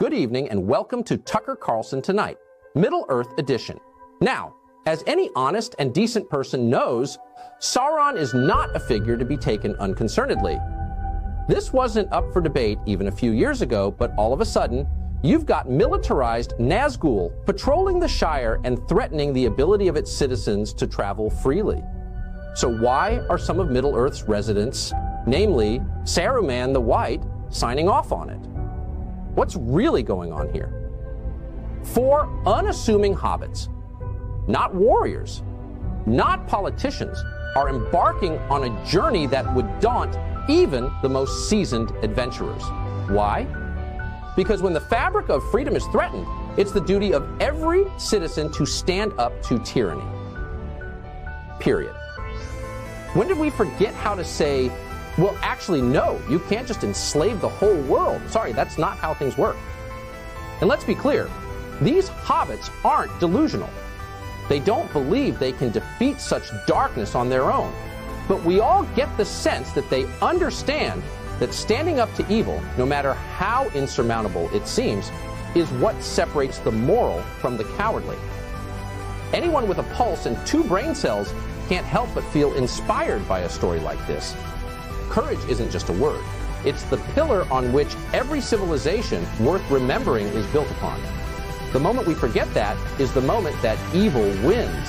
good evening, and welcome to Tucker Carlson Tonight, Middle-earth edition. Now, as any honest and decent person knows, Sauron is not a figure to be taken unconcernedly. This wasn't up for debate even a few years ago, but all of a sudden, you've got militarized Nazgul patrolling the Shire and threatening the ability of its citizens to travel freely. So why are some of Middle-earth's residents, namely Saruman the White, signing off on it? What's really going on here? 4 unassuming hobbits, not warriors, not politicians, are embarking on a journey that would daunt even the most seasoned adventurers. Why? Because when the fabric of freedom is threatened, it's the duty of every citizen to stand up to tyranny. Period. When did we forget how to say, well, actually, no, you can't just enslave the whole world. Sorry, that's not how things work. And let's be clear, these hobbits aren't delusional. They don't believe they can defeat such darkness on their own. But we all get the sense that they understand that standing up to evil, no matter how insurmountable it seems, is what separates the moral from the cowardly. Anyone with a pulse and 2 brain cells can't help but feel inspired by a story like this. Courage isn't just a word. It's the pillar on which every civilization worth remembering is built upon. The moment we forget that is the moment that evil wins.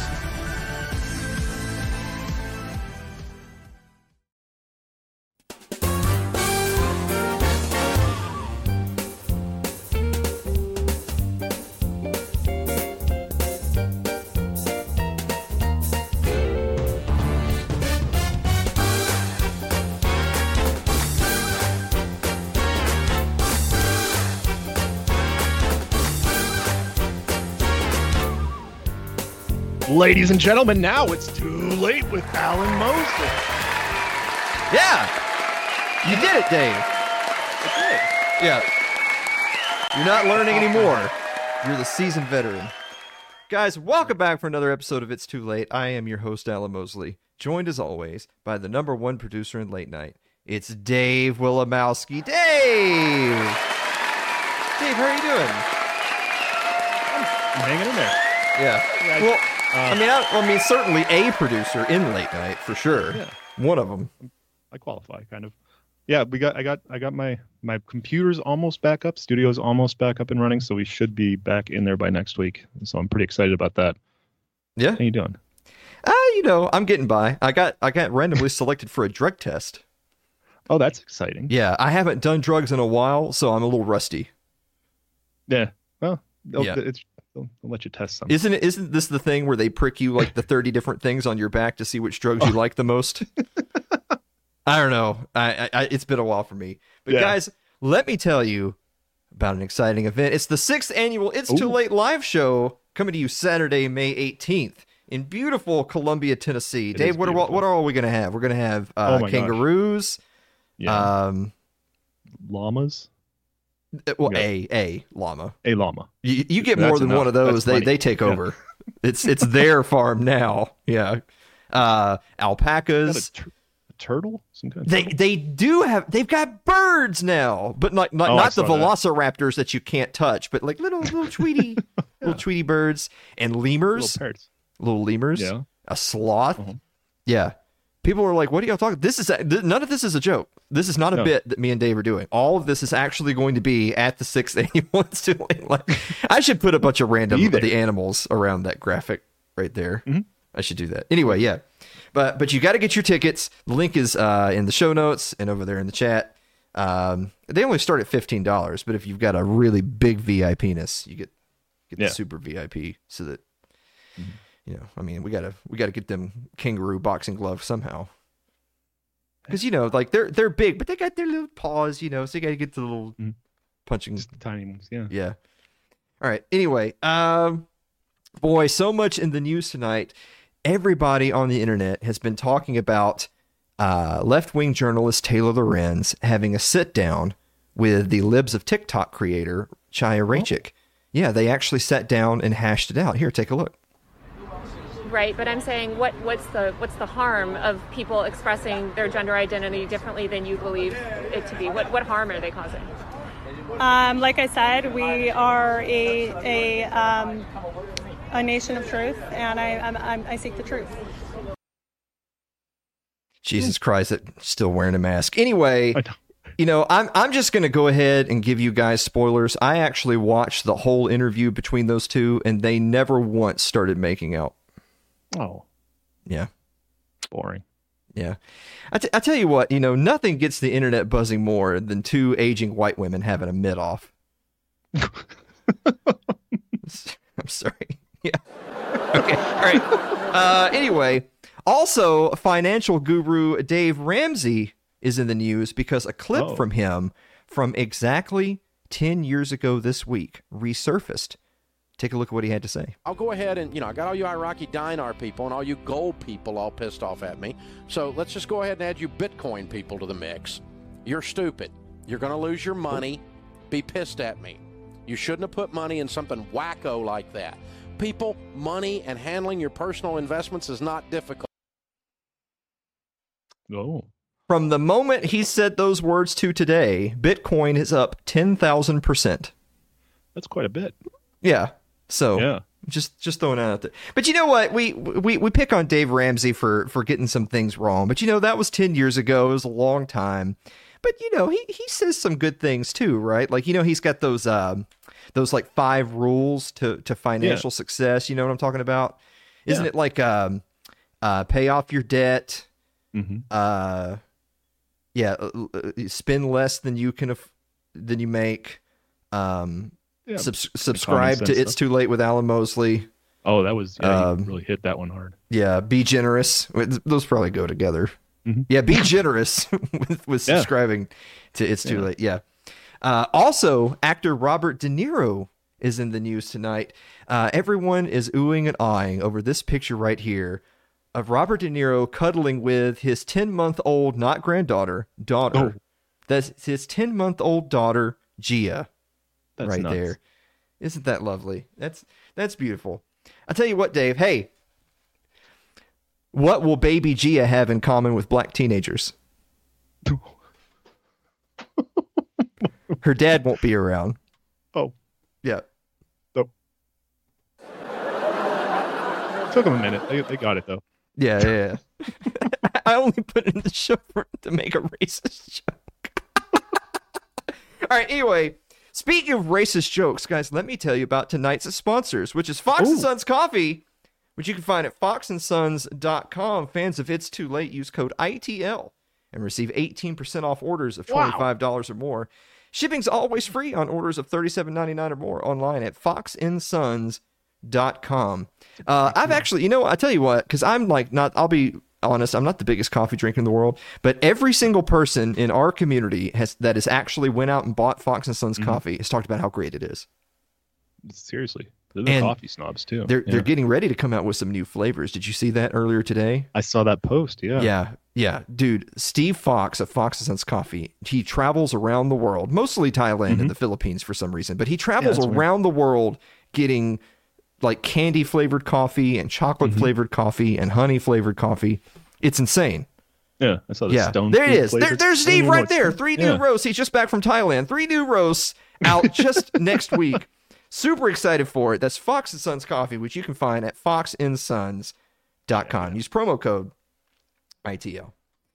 Ladies and gentlemen, now it's Too Late with Alan Mosley. Yeah, you did it, Dave. I did. Yeah. You're not learning anymore. You're the seasoned veteran. Guys, welcome back for another episode of It's Too Late. I am your host, Alan Mosley, joined as always by the #1 producer in late night. It's Dave Wilimowski. Dave! Dave, how are you doing? I'm hanging in there. Yeah. Well, I mean, certainly a producer in late night for sure. Yeah. One of them. I qualify, kind of. Yeah, I got my computer's almost back up. Studio's almost back up and running, so we should be back in there by next week. So I'm pretty excited about that. Yeah. How you doing? I'm getting by. I got randomly selected for a drug test. Oh, that's exciting. Yeah, I haven't done drugs in a while, so I'm a little rusty. Yeah. Well, Yeah. They'll let you test some. Isn't this the thing where they prick you like the 30 different things on your back to see which drugs you like the most? I don't know. I it's been a while for me. But guys, let me tell you about an exciting event. It's the 6th annual It's Too Late live show coming to you Saturday, May 18th in beautiful Columbia, Tennessee. Dave, what are all we going to have? We're going to have kangaroos. Yeah. Llamas. Well, a llama. A llama. You get more than one of those. They take over. It's their farm now. Yeah. Alpacas. A turtle? Some kind of turtle? They've got birds now, but not the velociraptors that you can't touch, but like little Tweety little Tweety birds and lemurs. Little lemurs. Yeah. A sloth. Uh-huh. Yeah. People are like, what are y'all talking? None of this is a joke. This is not a bit that me and Dave are doing. All of this is actually going to be at the 6th annual. It's Too Late. Like, I should put a bunch of random of the animals around that graphic right there. Mm-hmm. I should do that. Anyway, yeah. But you got to get your tickets. The link is in the show notes and over there in the chat. They only start at $15, but if you've got a really big VIP-ness, you get the super VIP so that you know, I mean, we gotta get them kangaroo boxing gloves somehow. Because, you know, like they're big, but they got their little paws, you know, so you got to get the little punching. Just the tiny ones, yeah. Yeah. All right. Anyway, boy, so much in the news tonight. Everybody on the internet has been talking about left-wing journalist Taylor Lorenz having a sit-down with the Libs of TikTok creator Chaya Raichik. Yeah, they actually sat down and hashed it out. Here, take a look. Right, but I'm saying what's the harm of people expressing their gender identity differently than you believe it to be? What harm are they causing? Like I said, we are a nation of truth, and I seek the truth. Jesus Christ, still wearing a mask. Anyway, you know, I'm just going to go ahead and give you guys spoilers. I actually watched the whole interview between those two, and they never once started making out. Oh. Yeah. Boring. Yeah. I tell you what, you know, nothing gets the internet buzzing more than two aging white women having a mid-off. I'm sorry. Yeah. Okay. All right. Anyway, also, financial guru Dave Ramsey is in the news because a clip from him from exactly 10 years ago this week resurfaced. Take a look at what he had to say. I'll go ahead and, I got all you Iraqi dinar people and all you gold people all pissed off at me. So let's just go ahead and add you Bitcoin people to the mix. You're stupid. You're going to lose your money. Be pissed at me. You shouldn't have put money in something wacko like that. People, money, and handling your personal investments is not difficult. Oh. From the moment he said those words to today, Bitcoin is up 10,000%. That's quite a bit. Yeah. So yeah. Just throwing that out there. But you know what? We pick on Dave Ramsey for getting some things wrong. But, that was 10 years ago. It was a long time. But, he says some good things too, right? Like, he's got those like 5 rules to financial success. You know what I'm talking about? Isn't it like pay off your debt? Mm-hmm. Spend less than you make. Subscribe to It's Too Late with Alan Mosley. Oh, that was you really hit that one hard. Yeah, be generous. Those probably go together. Mm-hmm. Yeah, be generous with subscribing to It's Too Late. Yeah. Also, actor Robert De Niro is in the news tonight. Everyone is oohing and aahing over this picture right here of Robert De Niro cuddling with his 10-month-old, not granddaughter, daughter. Oh. That's his 10-month-old daughter, Gia. That's right nuts. There. Isn't that lovely? That's beautiful. I'll tell you what, Dave. Hey, what will baby Gia have in common with black teenagers? Her dad won't be around. Oh. Yeah. Oh. Took them a minute. They got it, though. Yeah. I only put it in the show to make a racist joke. All right, anyway. Speaking of racist jokes, guys, let me tell you about tonight's sponsors, which is Fox & Sons Coffee, which you can find at foxandsons.com. Fans of It's Too Late, use code ITL and receive 18% off orders of $25 or more. Shipping's always free on orders of $37.99 or more online at foxandsons.com. I've actually, I tell you what, because I'm I'll be honest, I'm not the biggest coffee drinker in the world, but every single person in our community that has actually went out and bought Fox & Sons coffee has talked about how great it is. Seriously. They're the coffee snobs too. They're getting ready to come out with some new flavors. Did you see that earlier today? I saw that post, Yeah. Dude, Steve Fox of Fox & Sons Coffee, he travels around the world, mostly Thailand and the Philippines for some reason, but he travels around the world getting like candy flavored coffee and chocolate flavored coffee and honey flavored coffee. It's insane. Yeah, I saw the stone. There it is. There's Steve right there. 3 new roasts. He's just back from Thailand. 3 new roasts out just next week. Super excited for it. That's Fox & Sons Coffee, which you can find at foxandsons.com. Use promo code ITL.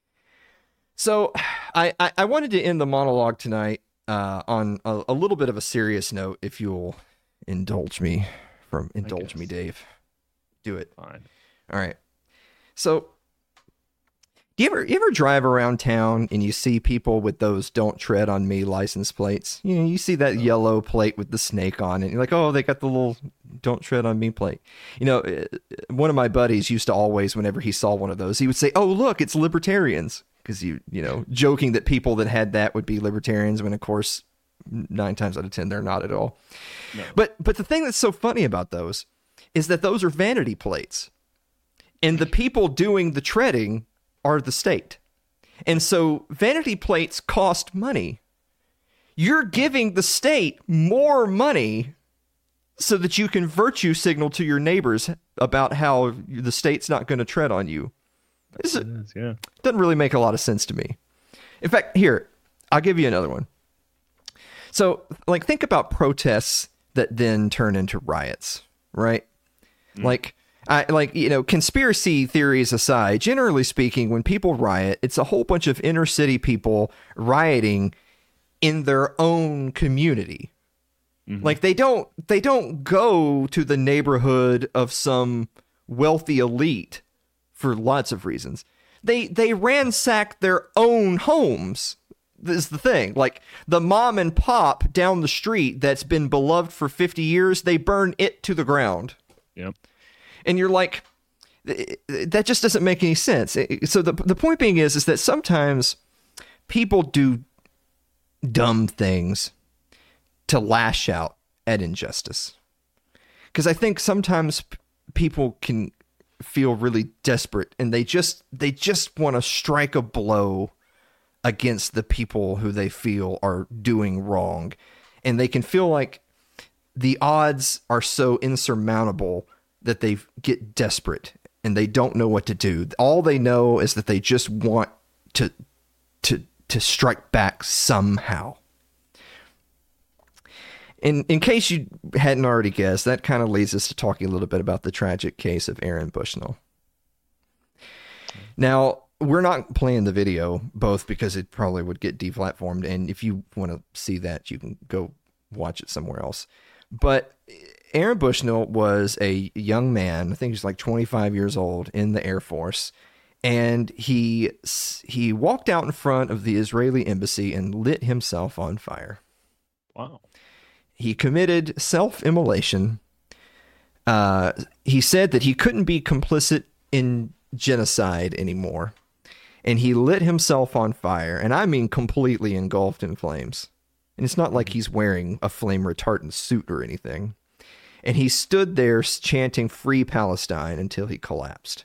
So I wanted to end the monologue tonight on a little bit of a serious note, if you'll indulge me. Indulge me, Dave. Do it. Fine. All right. So, you ever drive around town and you see people with those "Don't Tread on Me" license plates? You see that yellow plate with the snake on it. And you're like, oh, they got the little "Don't Tread on Me" plate. One of my buddies used to always, whenever he saw one of those, he would say, "Oh, look, it's libertarians," because joking that people that had that would be libertarians, when of course 9 times out of 10 they're not at all. No. But the thing that's so funny about those is that those are vanity plates, and the people doing the treading are the state. And so vanity plates cost money. You're giving the state more money so that you can virtue signal to your neighbors about how the state's not going to tread on you. Doesn't really make a lot of sense to me. In fact, here, I'll give you another one. So, like, think about protests that then turn into riots, right? Like, conspiracy theories aside, generally speaking, when people riot, it's a whole bunch of inner city people rioting in their own community. Like, they don't go to the neighborhood of some wealthy elite for lots of reasons. They ransack their own homes. This is the thing. Like, the mom and pop down the street that's been beloved for 50 years, they burn it to the ground. Yep. And you're like, that just doesn't make any sense. So the point being is that sometimes people do dumb things to lash out at injustice. Because I think sometimes people can feel really desperate and they just want to strike a blow against the people who they feel are doing wrong. And they can feel like the odds are so insurmountable that they get desperate and they don't know what to do. All they know is that they just want to strike back somehow. In case you hadn't already guessed, that kind of leads us to talking a little bit about the tragic case of Aaron Bushnell. Now, we're not playing the video, both because it probably would get deplatformed, and if you want to see that, you can go watch it somewhere else. But Aaron Bushnell was a young man, I think he's like 25 years old, in the Air Force, and he walked out in front of the Israeli embassy and lit himself on fire. Wow. He committed self-immolation. He said that he couldn't be complicit in genocide anymore. And he lit himself on fire. And I mean completely engulfed in flames. And it's not like he's wearing a flame retardant suit or anything. And he stood there chanting "Free Palestine" until he collapsed.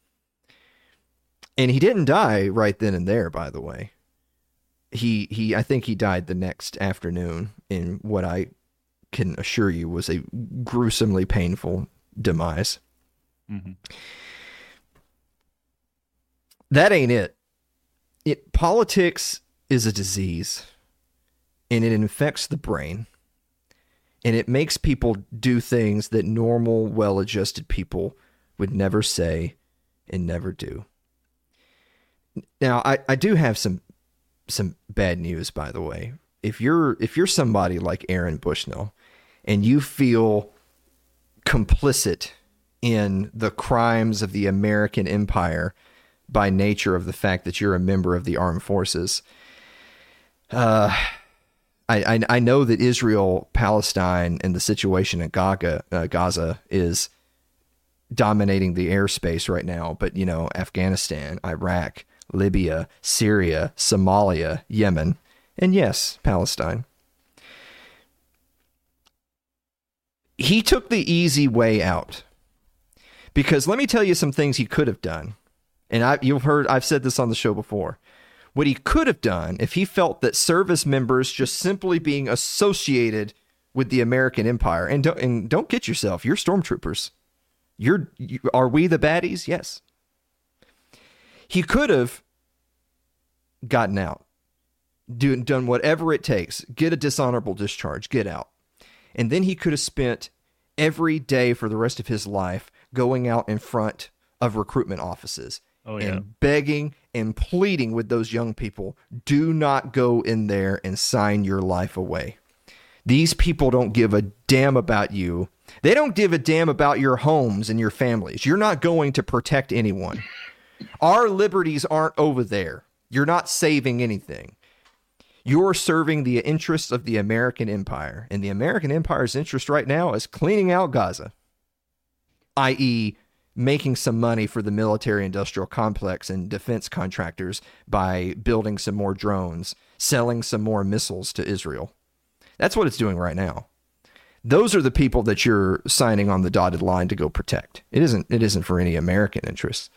And he didn't die right then and there, by the way. I think he died the next afternoon in what I can assure you was a gruesomely painful demise. Mm-hmm. That ain't it. Politics is a disease, and it infects the brain, and it makes people do things that normal, well-adjusted people would never say and never do. Now, I do have some bad news, by the way. If you're somebody like Aaron Bushnell and you feel complicit in the crimes of the American empire by nature of the fact that you're a member of the armed forces, I know that Israel, Palestine, and the situation in Gaza is dominating the airspace right now. But, Afghanistan, Iraq, Libya, Syria, Somalia, Yemen, and yes, Palestine. He took the easy way out. Because let me tell you some things he could have done. And I've said this on the show before. What he could have done if he felt that service members just simply being associated with the American empire, and don't get yourself, you're stormtroopers. Are we the baddies? Yes. He could have gotten out, done whatever it takes, get a dishonorable discharge, get out. And then he could have spent every day for the rest of his life going out in front of recruitment offices and begging and pleading with those young people, do not go in there and sign your life away. These people don't give a damn about you. They don't give a damn about your homes and your families. You're not going to protect anyone. Our liberties aren't over there. You're not saving anything. You're serving the interests of the American empire. And the American empire's interest right now is cleaning out Gaza, i.e., making some money for the military-industrial complex and defense contractors by building some more drones, selling some more missiles to Israel. That's what it's doing right now. Those are the people that you're signing on the dotted line to go protect. It isn't for any American interests.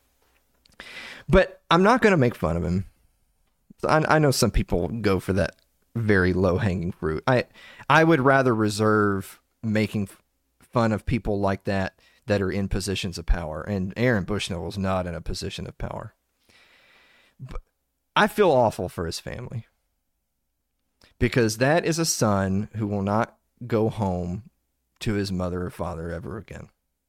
But I'm not going to make fun of him. I know some people go for that very low-hanging fruit. I would rather reserve making fun of people like that are in positions of power. And Aaron Bushnell was not in a position of power. But I feel awful for his family. because that is a son who will not go home to his mother or father ever again.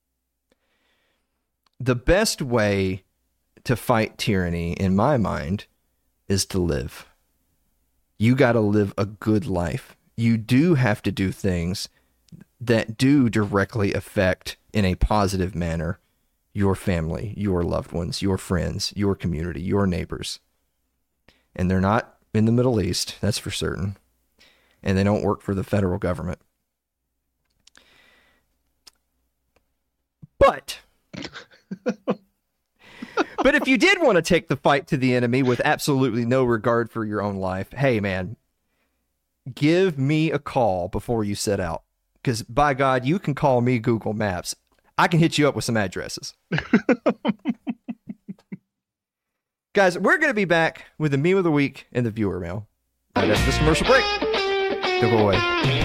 The best way to fight tyranny, in my mind, is to live. You got to live a good life. You do have to do things that do directly affect, in a positive manner, your family, your loved ones, your friends, your community, your neighbors. And they're not in the Middle East, that's for certain. And they don't work for the federal government. But if you did want to take the fight to the enemy with absolutely no regard for your own life, hey, man, give me a call before you set out. Because, by God, you can call me Google Maps. I can hit you up with some addresses. Guys, we're going to be back with the meme of the week and the viewer mail. Right after this commercial break. Don't go away.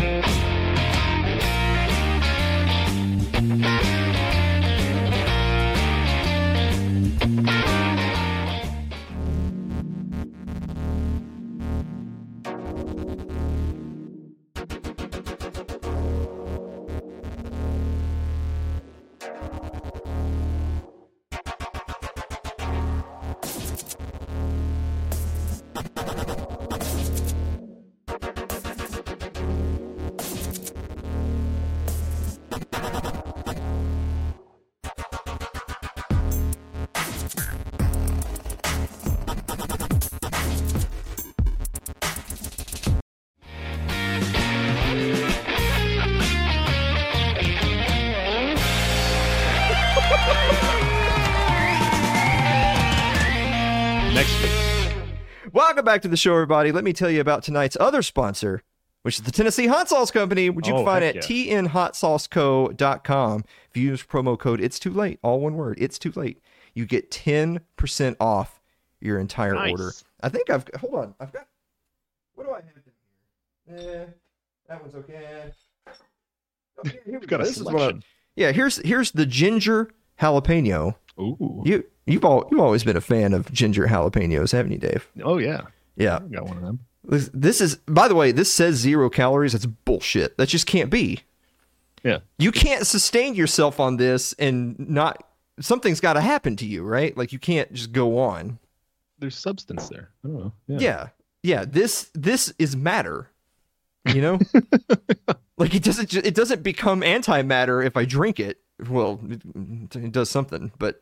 Welcome back to the show, everybody. Let me tell you about tonight's other sponsor, which is the Tennessee Hot Sauce Company, which you can find at tnhotsauceco.com. If you use promo code It's Too Late, all one word, It's Too Late, you get 10% off your entire order. I think I've got, what do I have here? That one's okay. Okay, here we go. This is what here's the ginger jalapeno. Ooh. You've always been a fan of ginger jalapenos, haven't you, Dave? Oh yeah. Yeah. I got one of them. This is, by the way, this says 0 calories. That's bullshit. That just can't be. Yeah. You can't sustain yourself on this and not, something's got to happen to you, right? Like you can't just go on. There's substance there. I don't know. Yeah. This is matter. You know? Like it doesn't become antimatter if I drink it. Well, it does something, but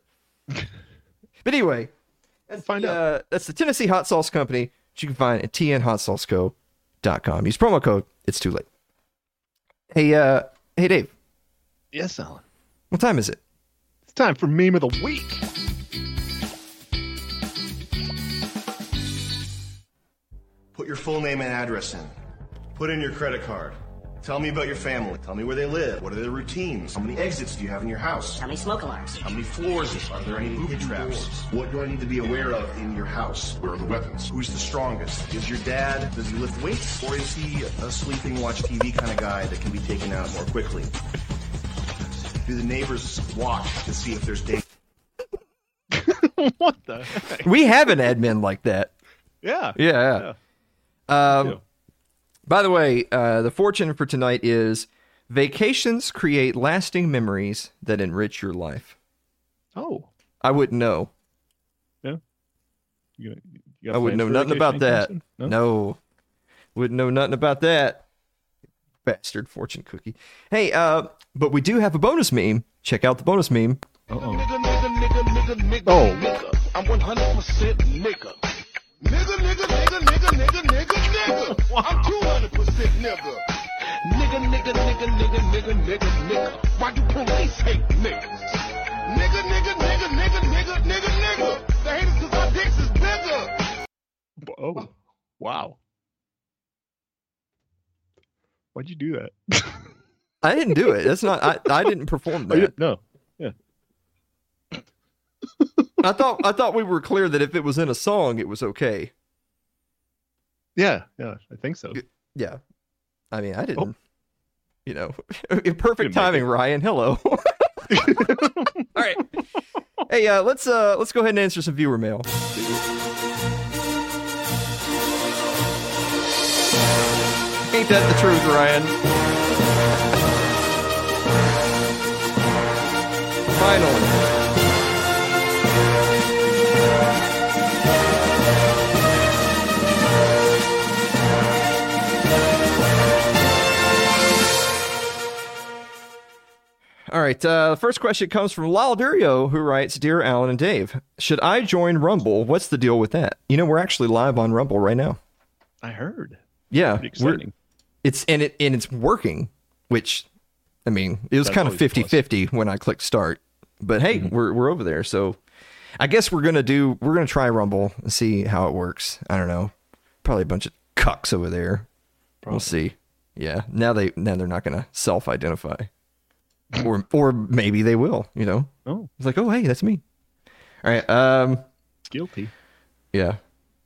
anyway, that's the Tennessee Hot Sauce Company, which you can find at tnhotsauceco.com. Use promo code It's Too Late. Hey, Dave. Yes, Alan. What time is it? It's time for meme of the week. Put your full name and address in. Put in your credit card. Tell me about your family. Tell me where they live. What are their routines? How many exits do you have in your house? How many smoke alarms? How many floors? Are there any booby traps? What do I need to be aware of in your house? Where are the weapons? Who's the strongest? Is your dad, does he lift weights? Or is he a sleeping, watch TV kind of guy that can be taken out more quickly? Do the neighbors watch to see if there's danger? What the heck? We have an admin like that. Yeah. By the way, the fortune for tonight is vacations create lasting memories that enrich your life. Oh. I wouldn't know. Yeah. I wouldn't know nothing about that. No. Wouldn't know nothing about that. Bastard fortune cookie. Hey, but we do have a bonus meme. Check out the bonus meme. Uh-oh. Nigga, I'm 100% nigga. Nigga. I'm 200% nigga. Nigga. Why do police hate niggas? Nigga. The haters 'cause our dicks is bigger. Oh, wow. Why'd you do that? I didn't do it. That's not. I didn't perform that. No. Yeah. I thought we were clear that if it was in a song, it was okay. Yeah, I think so. Yeah. I mean, I didn't. You know, perfect timing, Ryan. Hello. All right. Hey, let's go ahead and answer some viewer mail. Ain't that the truth, Ryan? Finally. All right, the first question comes from Lyle Durio, who writes, Dear Alan and Dave, should I join Rumble? What's the deal with that? You know, we're actually live on Rumble right now. I heard. Yeah. Pretty exciting. It's working, which, I mean, it was kind of 50-50 when I clicked start. But hey, we're over there, so I guess we're gonna try Rumble and see how it works. I don't know. Probably a bunch of cucks over there. Probably. We'll see. Yeah. Now they're not gonna self-identify. Or maybe they will, you know. Oh. It's like, oh hey, that's me. All right. Guilty. Yeah.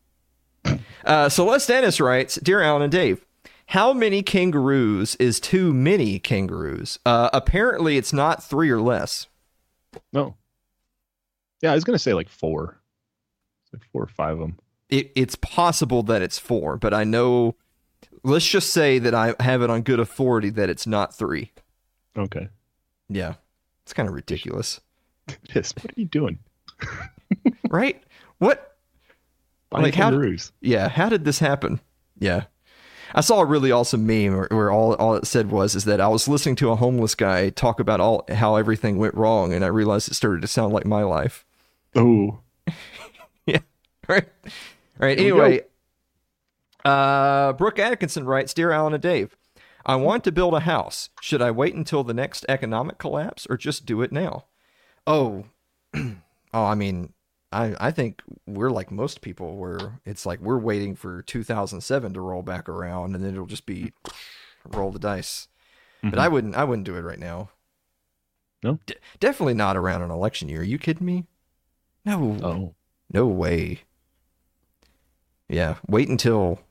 Celeste Dennis writes, Dear Alan and Dave, how many kangaroos is too many kangaroos? Apparently it's not 3 or less. No. Yeah, I was gonna say like 4. It's like 4 or 5 of them. It's possible that it's 4, but I know. Let's just say that I have it on good authority that it's not 3. Okay. Yeah, it's kind of ridiculous. Yes. What are you doing? Right? What? Buying kangaroos. How did this happen? Yeah. I saw a really awesome meme where all it said is that I was listening to a homeless guy talk about how everything went wrong, and I realized it started to sound like my life. Oh. Yeah. Right. All right. Anyway, Brooke Atkinson writes, Dear Alan and Dave, I want to build a house. Should I wait until the next economic collapse or just do it now? I mean, I think we're like most people where it's like we're waiting for 2007 to roll back around and then it'll just be roll the dice. Mm-hmm. But I wouldn't do it right now. No? Definitely not around an election year. Are you kidding me? No. Oh. No way. Yeah, wait until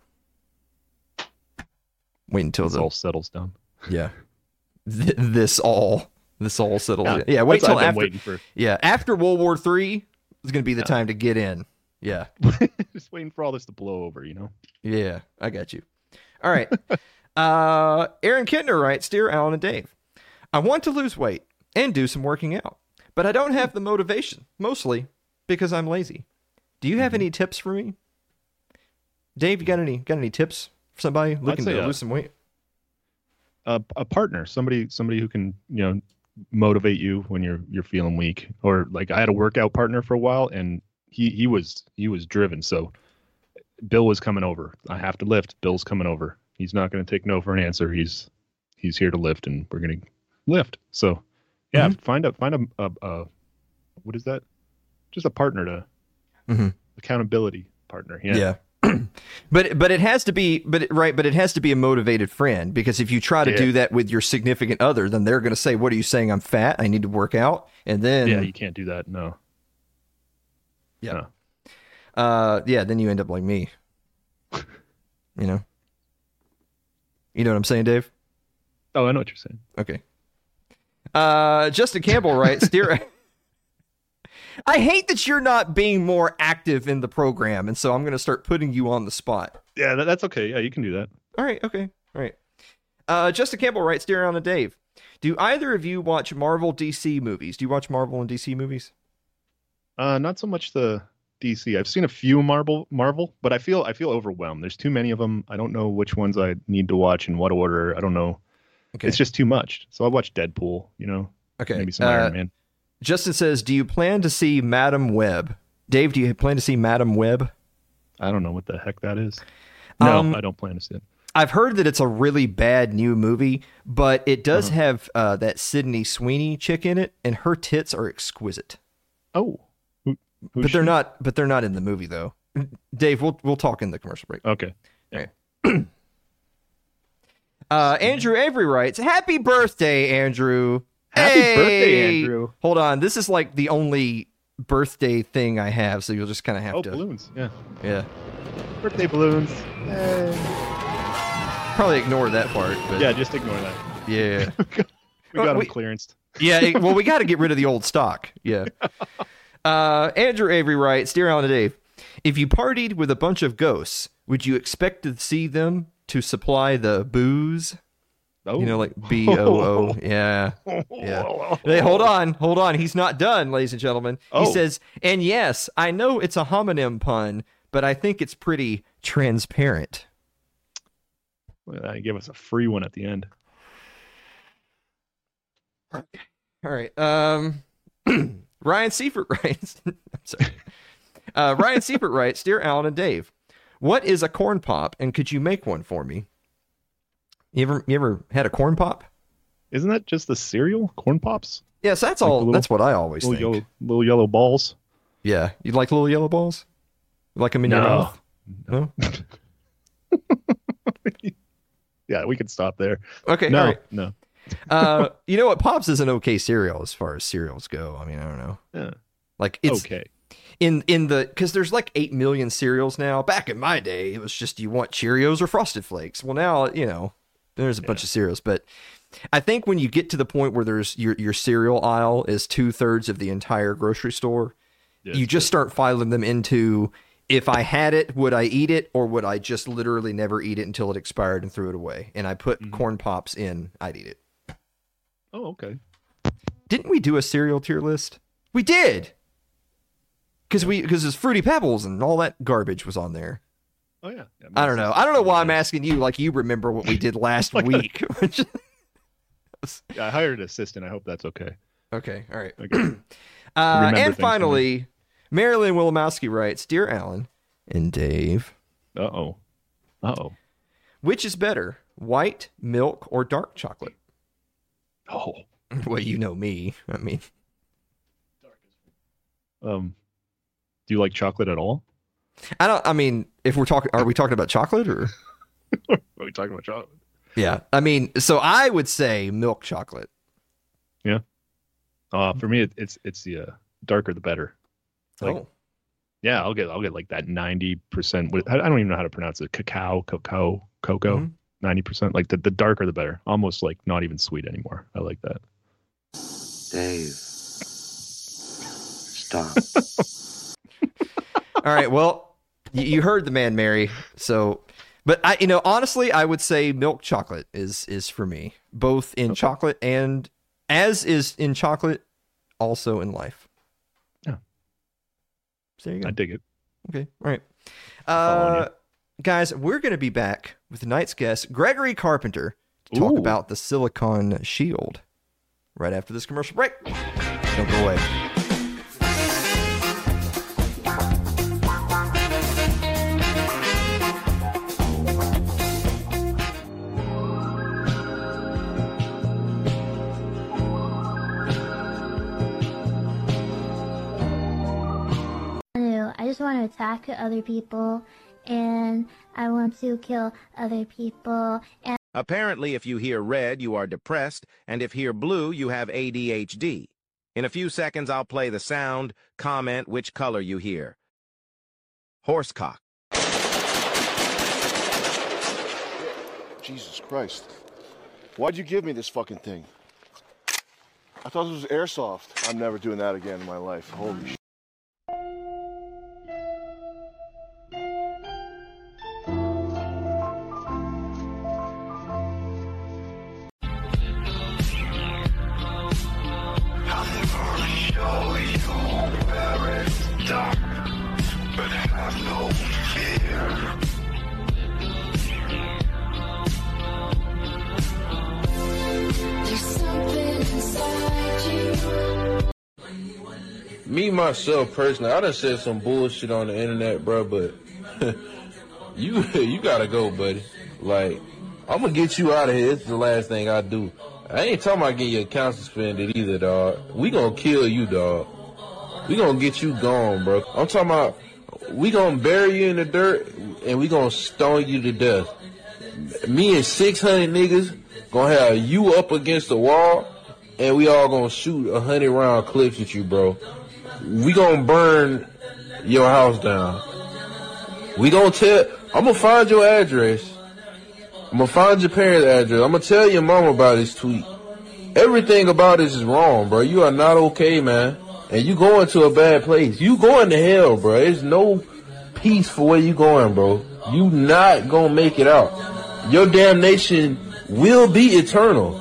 this all settles down. Yeah. This all settles down. Yeah, wait till after. Yeah, after World War III is going to be the time to get in. Yeah. Just waiting for all this to blow over, you know? Yeah, I got you. All right. Aaron Kintner writes, Dear Alan and Dave, I want to lose weight and do some working out, but I don't have the motivation, mostly because I'm lazy. Do you have any tips for me? Dave, you got any tips for somebody looking to lose some weight? A partner, somebody who can, you know, motivate you when you're feeling weak. Or like I had a workout partner for a while, and he was driven. So Bill was coming over. I have to lift. Bill's coming over. He's not going to take no for an answer. He's here to lift, and we're going to lift. So yeah, find a what is that? Just a partner to accountability partner. Yeah. But it has to be it has to be a motivated friend, because if you try to do that with your significant other, then they're going to say, what are you saying? I'm fat. I need to work out. And then you can't do that. No. Yeah. No. Then you end up like me. You know what I'm saying, Dave? Oh, I know what you're saying. Okay. Justin Campbell writes, Dear I hate that you're not being more active in the program, and so I'm going to start putting you on the spot. Yeah, that's okay. Yeah, you can do that. All right, okay. All right. Justin Campbell writes, Dear Alan and Dave, do either of you watch Marvel DC movies? Do you watch Marvel and DC movies? Not so much the DC. I've seen a few Marvel, but I feel overwhelmed. There's too many of them. I don't know which ones I need to watch in what order. I don't know. Okay. It's just too much. So I watch Deadpool, you know. Okay. Maybe some Iron Man. Justin says, do you plan to see Madam Web? Dave, do you plan to see Madam Web? I don't know what the heck that is. No, I don't plan to see it. I've heard that it's a really bad new movie, but it does have that Sydney Sweeney chick in it, and her tits are exquisite. Oh. But they're not in the movie though. Dave, we'll talk in the commercial break. Okay. All right. Andrew Avery writes, Happy birthday, Andrew. Happy birthday, Andrew. Hold on. This is like the only birthday thing I have, so you'll just kind of have to. Oh, balloons. Yeah. Yeah. Birthday balloons. Probably ignore that part. But yeah, just ignore that. Yeah. we got them clearanced. Yeah. Well, we got to get rid of the old stock. Yeah. Andrew Avery writes, Dear Alan and Dave, if you partied with a bunch of ghosts, would you expect to see them to supply the booze. Oh. You know, like BOO. Yeah. Yeah. Hey, hold on. He's not done, ladies and gentlemen. Oh. He says, and yes, I know it's a homonym pun, but I think it's pretty transparent. He gave us a free one at the end. All right. Ryan Seifert writes. I'm sorry. Ryan Seifert writes, Dear Alan and Dave, what is a corn pop, and could you make one for me? You ever had a corn pop? Isn't that just the cereal? Corn Pops? Yes, that's all. Little, that's what I always think. Little yellow balls. Yeah, you like little yellow balls? You like them in your mouth? No. Yeah, we can stop there. Okay. No. All right. No. You know what? Pops is an okay cereal as far as cereals go. I mean, I don't know. Yeah. Like it's okay. In the because there's like 8 million cereals now. Back in my day, it was just you want Cheerios or Frosted Flakes. Well, now there's a bunch of cereals, but I think when you get to the point where there's your cereal aisle is 2/3 of the entire grocery store, you just start filing them into, if I had it, would I eat it, or would I just literally never eat it until it expired and threw it away? And I put corn pops in, I'd eat it. Oh, okay. Didn't we do a cereal tier list? We did. Because there's Fruity Pebbles and all that garbage was on there. Oh yeah. I don't know. I don't know why I'm asking you like you remember what we did last week. Yeah, I hired an assistant. I hope that's okay. Okay. All right. Okay. And finally, Marilyn Wilimowski writes, Dear Alan and Dave. Uh-oh. Which is better, white, milk, or dark chocolate? Oh. Well, you know me. I mean. Do you like chocolate at all? I mean, if are we talking about chocolate or? Are we talking about chocolate? Yeah. I mean, so I would say milk chocolate. Yeah. For me, it's the darker the better. Like, yeah, I'll get like that 90%. I don't even know how to pronounce it. Cocoa, 90%. Like the darker the better. Almost like not even sweet anymore. I like that. Dave, stop. All right. Well, you heard the man, Mary. So, but honestly, I would say milk chocolate is for me, both in chocolate and as is in chocolate, also in life. Yeah. So there you go. I dig it. Okay. All right. Guys, we're going to be back with tonight's guest, Gregory Carpenter, to talk about the Silicon Shield right after this commercial break. Don't go away. I just want to attack other people, and I want to kill other people. And apparently, if you hear red, you are depressed, and if hear blue, you have ADHD. In a few seconds, I'll play the sound, comment which color you hear. Horsecock. Jesus Christ. Why'd you give me this fucking thing? I thought this was airsoft. I'm never doing that again in my life. Holy shit. Me, myself, personally, I done said some bullshit on the internet, bro, but you gotta go, buddy. Like, I'm gonna get you out of here. This is the last thing I do. I ain't talking about getting your account suspended either, dog. We gonna kill you, dog. We gonna get you gone, bro. I'm talking about we gonna bury you in the dirt and we gonna stone you to death. Me and 600 niggas gonna have you up against the wall and we all gonna shoot 100 round clips at you, bro. We gonna burn your house down. I'm gonna find your address. I'm gonna find your parents' address. I'm gonna tell your mom about this tweet. Everything about this is wrong, bro. You are not okay, man. And you going to a bad place. You going to hell, bro. There's no peace for where you going, bro. You not gonna make it out. your damnation will be eternal.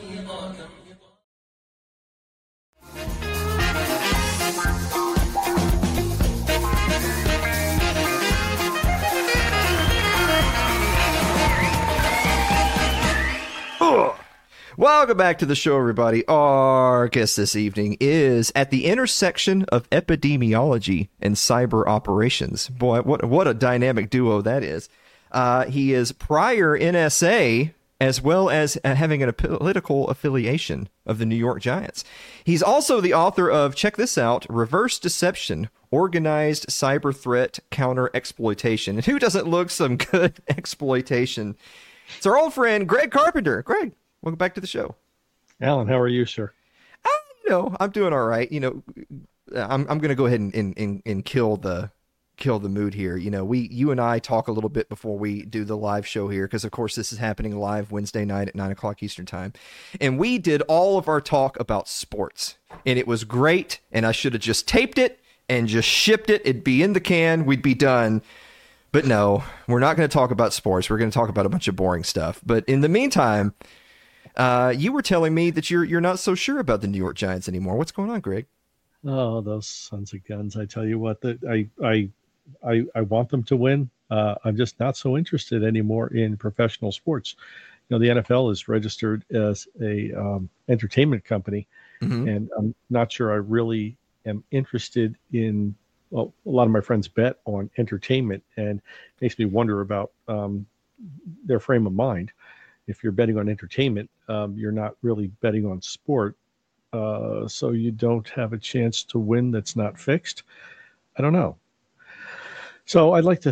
Welcome back to the show, everybody. Our guest this evening is at the intersection of epidemiology and cyber operations. Boy, what a dynamic duo that is. He is prior NSA, as well as having a political affiliation of the New York Giants. He's also the author of, check this out, Reverse Deception, Organized Cyber Threat Counter-Exploitation. And who doesn't look some good exploitation? It's our old friend, Greg Carpenter. Greg, welcome back to the show. Alan, how are you, sir? I'm doing all right. I'm going to go ahead and kill the mood here. You and I talk a little bit before we do the live show here, because of course this is happening live Wednesday night at 9:00 Eastern time. And we did all of our talk about sports, and it was great. And I should have just taped it and just shipped it. It'd be in the can. We'd be done. But no, we're not going to talk about sports. We're going to talk about a bunch of boring stuff. But in the meantime, you were telling me that you're not so sure about the New York Giants anymore. What's going on, Greg? Oh, those sons of guns! I tell you what, I want them to win. I'm just not so interested anymore in professional sports. The NFL is registered as a entertainment company, and I'm not sure I really am interested in. Well, a lot of my friends bet on entertainment, and it makes me wonder about their frame of mind. If you're betting on entertainment, you're not really betting on sport, so you don't have a chance to win that's not fixed. I don't know. So I'd like the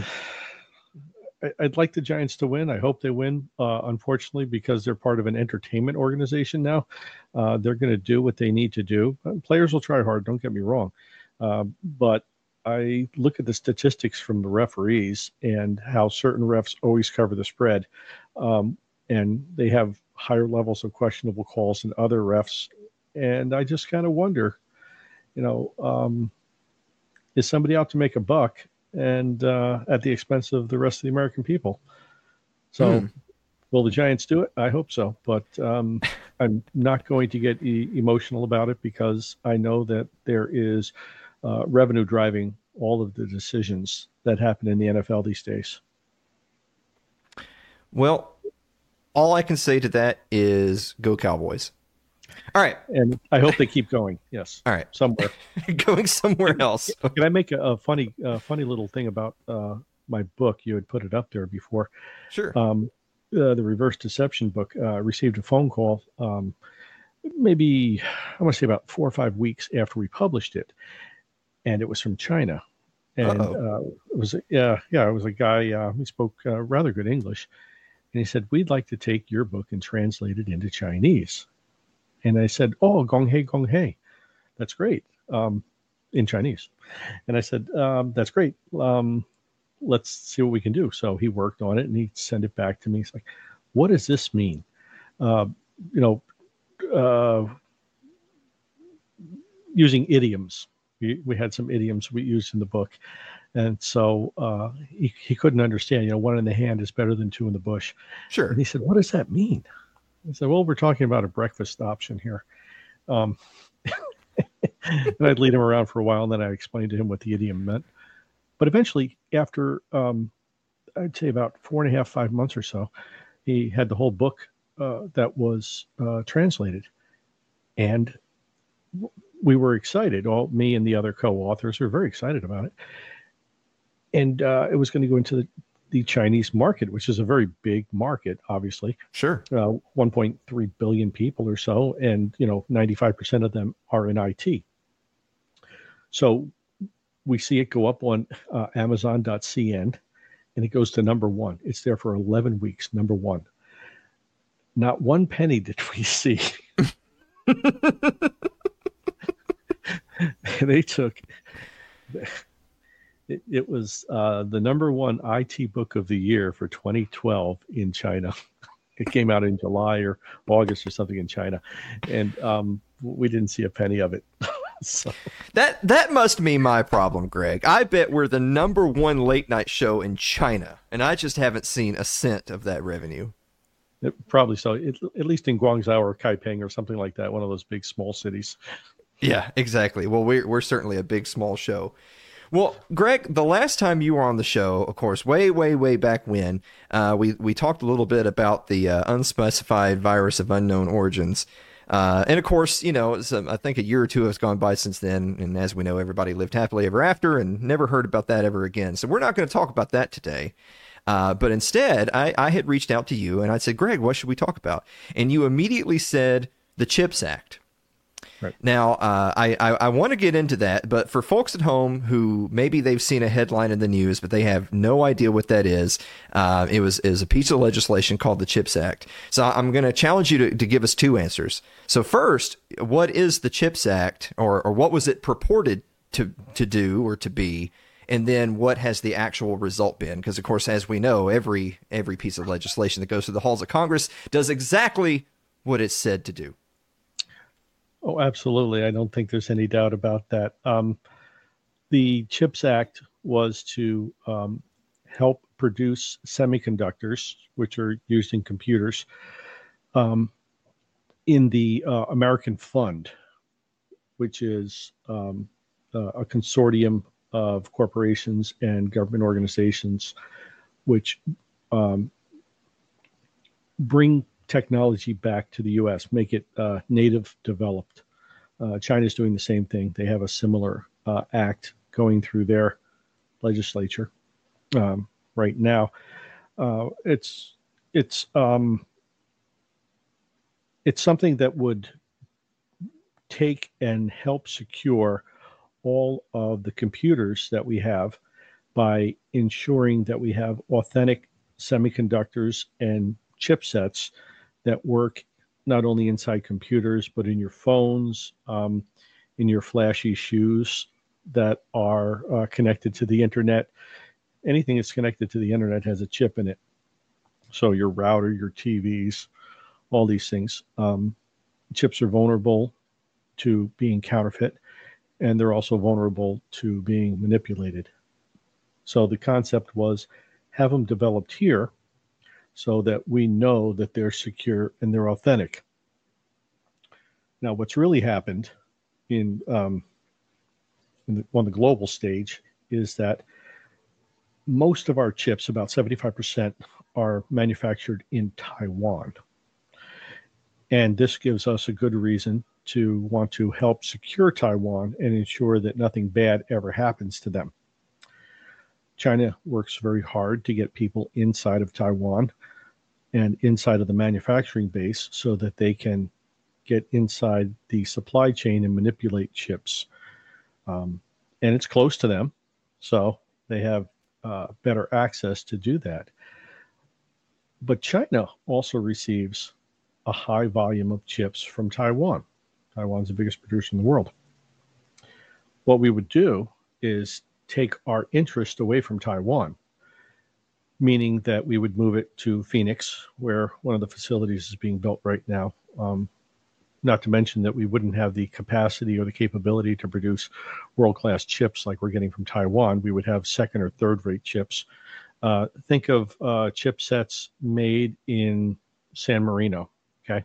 Giants to win. I hope they win. Unfortunately, because they're part of an entertainment organization now, they're going to do what they need to do. Players will try hard. Don't get me wrong, but I look at the statistics from the referees and how certain refs always cover the spread, and they have higher levels of questionable calls than other refs. And I just kind of wonder, is somebody out to make a buck and at the expense of the rest of the American people? So will the Giants do it? I hope so. But I'm not going to get emotional about it, because I know that there is revenue driving all of the decisions that happen in the NFL these days. Well, all I can say to that is go Cowboys. All right. And I hope they keep going. Yes. All right. Somewhere. Going somewhere else. Can I make a funny little thing about my book? You had put it up there before. Sure. The Reverse Deception book received a phone call maybe, I want to say about 4 or 5 weeks after we published it. And it was from China. And it was it was a guy who spoke rather good English. And he said, "We'd like to take your book and translate it into Chinese." And I said, "Oh, gong hei, that's great," in Chinese. And I said, "That's great. Let's see what we can do." So he worked on it and he sent it back to me. He's like, "What does this mean?" Using idioms. We had some idioms we used in the book. And so he couldn't understand, one in the hand is better than two in the bush. Sure. And he said, "What does that mean?" I said, "Well, we're talking about a breakfast option here." And I'd lead him around for a while, and then I explained to him what the idiom meant. But eventually, after I'd say about 4.5, 5 months or so, he had the whole book that was translated. And we were excited. All me and the other co-authors were very excited about it. And it was going to go into the Chinese market, which is a very big market, obviously. Sure. 1.3 billion people or so, and 95% of them are in IT. So we see it go up on Amazon.cn, and it goes to number one. It's there for 11 weeks, number one. Not one penny did we see. They took it was the number one IT book of the year for 2012 in China. It came out in July or August or something in China, and we didn't see a penny of it. So that must be my problem, Greg. I bet we're the #1 late night show in China, and I just haven't seen a cent of that revenue. Probably so. At least in Guangzhou or Kaiping or something like that, one of those big small cities. Yeah, exactly. Well, we're certainly a big small show. Well, Greg, the last time you were on the show, of course, way back when, we talked a little bit about the unspecified virus of unknown origins. And of course, you know, I think a year or two has gone by since then. And as we know, everybody lived happily ever after and never heard about that ever again. So we're not going to talk about that today. But instead, I had reached out to you and I said, Greg, what should we talk about? And you immediately said the CHIPS Act. Right. Now, I want to get into that, but for folks at home who maybe they've seen a headline in the news, but they have no idea what that is, it was a piece of legislation called the CHIPS Act. So I'm going to challenge you to give us two answers. So first, what is the CHIPS Act, or what was it purported to do or to be? And then what has the actual result been? Because, of course, as we know, every piece of legislation that goes through the halls of Congress does exactly what it's said to do. Oh, absolutely. I don't think there's any doubt about that. The CHIPS Act was to help produce semiconductors, which are used in computers, in the American Fund, which is a consortium of corporations and government organizations which bring technology back to the U.S., make it native developed. China's doing the same thing. They have a similar act going through their legislature right now. It's something that would take and help secure all of the computers that we have by ensuring that we have authentic semiconductors and chipsets that work not only inside computers, but in your phones, in your flashy shoes that are connected to the internet. Anything that's connected to the internet has a chip in it. So your router, your TVs, all these things. Chips are vulnerable to being counterfeit, and they're also vulnerable to being manipulated. So the concept was have them developed here so that we know that they're secure and they're authentic. Now, what's really happened on the global stage is that most of our chips, about 75%, are manufactured in Taiwan. And this gives us a good reason to want to help secure Taiwan and ensure that nothing bad ever happens to them. China works very hard to get people inside of Taiwan and inside of the manufacturing base so that they can get inside the supply chain and manipulate chips. And it's close to them, so they have better access to do that. But China also receives a high volume of chips from Taiwan. Taiwan's the biggest producer in the world. What we would do is take our interest away from Taiwan, meaning that we would move it to Phoenix, where one of the facilities is being built right now. Not to mention that we wouldn't have the capacity or the capability to produce world-class chips like we're getting from Taiwan. We would have second or third-rate chips. Think of chipsets made in San Marino, okay?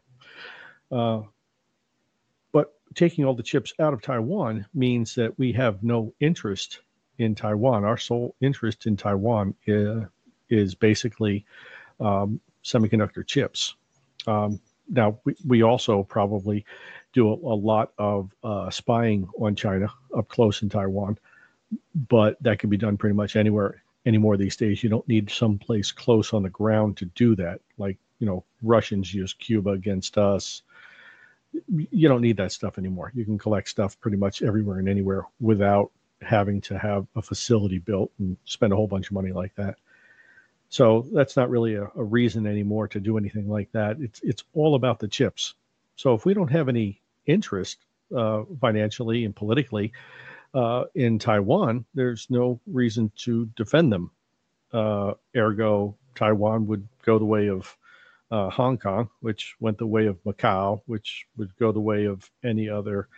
But taking all the chips out of Taiwan means that we have no interest in Taiwan. Our sole interest in Taiwan is basically semiconductor chips. Now, we also probably do a lot of spying on China up close in Taiwan, but that can be done pretty much anywhere anymore these days. You don't need someplace close on the ground to do that. Like, you know, Russians use Cuba against us. You don't need that stuff anymore. You can collect stuff pretty much everywhere and anywhere without having to have a facility built and spend a whole bunch of money like that. So that's not really a reason anymore to do anything like that. It's all about the chips. So if we don't have any interest financially and politically in Taiwan, there's no reason to defend them. Ergo, Taiwan would go the way of Hong Kong, which went the way of Macau, which would go the way of any other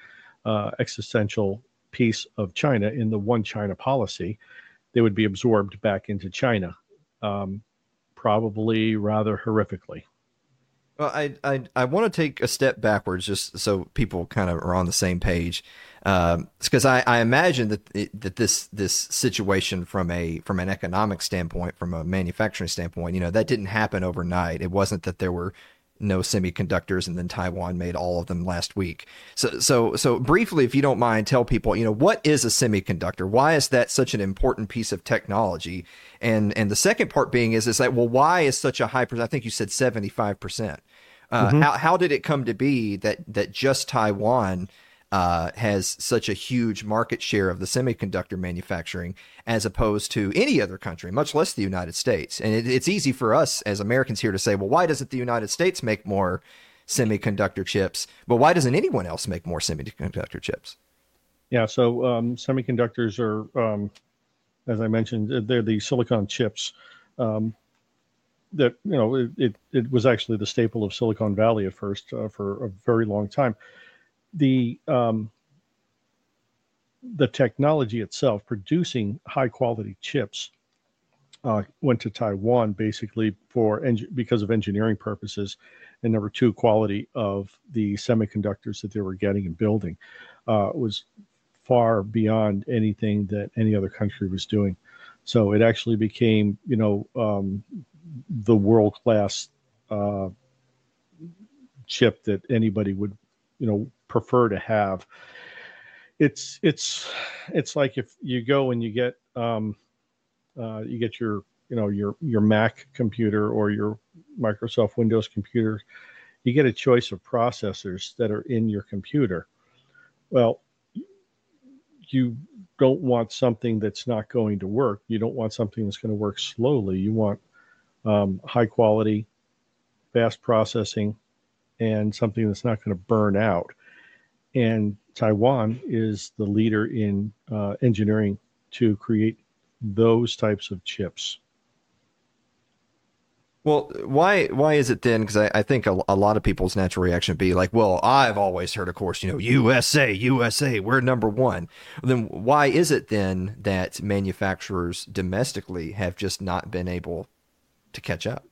existential piece of China in the one China policy, they would be absorbed back into China, probably rather horrifically. Well, I want to take a step backwards just so people kind of are on the same page, because I imagine that this situation from an economic standpoint, from a manufacturing standpoint, that didn't happen overnight. It wasn't that there were no semiconductors and then Taiwan made all of them last week. So briefly, if you don't mind, tell people, what is a semiconductor? Why is that such an important piece of technology? And the second part being is that, well, why is such a high percent? I think you said 75%. How did it come to be that just Taiwan has such a huge market share of the semiconductor manufacturing as opposed to any other country, much less the United States? And it's easy for us as Americans here to say, well, why doesn't the United States make more semiconductor chips? But why doesn't anyone else make more semiconductor chips? Yeah, so semiconductors are, as I mentioned, they're the silicon chips that, it was actually the staple of Silicon Valley at first for a very long time. The technology itself, producing high quality chips, went to Taiwan basically because of engineering purposes, and number two, quality of the semiconductors that they were getting and building was far beyond anything that any other country was doing. So it actually became, the world class chip that anybody would, prefer to have. It's like if you go and you get your Mac computer or your Microsoft Windows computer, you get a choice of processors that are in your computer. Well, you don't want something that's not going to work. You don't want something that's going to work slowly. You want high quality, fast processing, and something that's not going to burn out. And Taiwan is the leader in engineering to create those types of chips. Well, why is it then? Because I think a lot of people's natural reaction would be like, well, I've always heard, of course, USA, we're number one. Then why is it then that manufacturers domestically have just not been able to catch up?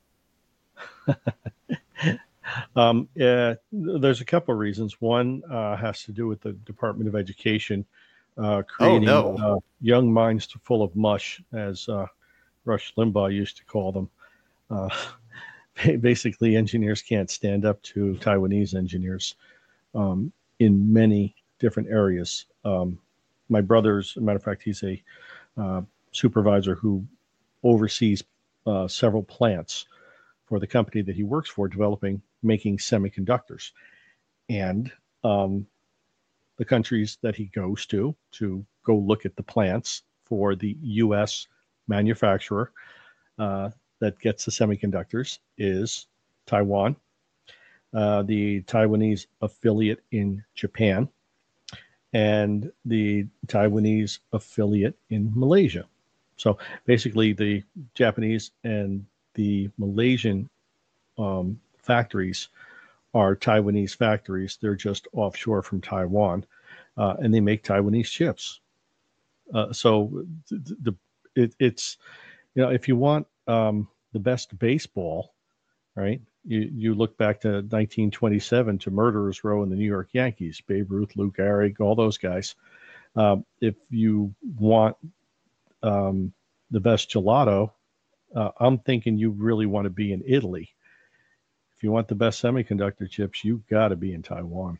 There's a couple of reasons. One has to do with the Department of Education creating young minds full of mush, as Rush Limbaugh used to call them. Basically, engineers can't stand up to Taiwanese engineers in many different areas. My brother's, as a matter of fact, he's a supervisor who oversees several plants for the company that he works for, making semiconductors. And the countries that he goes to go look at the plants for the U.S. manufacturer that gets the semiconductors is Taiwan, the Taiwanese affiliate in Japan, and the Taiwanese affiliate in Malaysia. So basically the Japanese and the Malaysian factories are Taiwanese factories. They're just offshore from Taiwan, and they make Taiwanese chips. So it's if you want the best baseball, right? You look back to 1927 to Murderers Row and the New York Yankees, Babe Ruth, Lou Gehrig, all those guys. If you want the best gelato, I'm thinking you really want to be in Italy. If you want the best semiconductor chips, you got to be in Taiwan.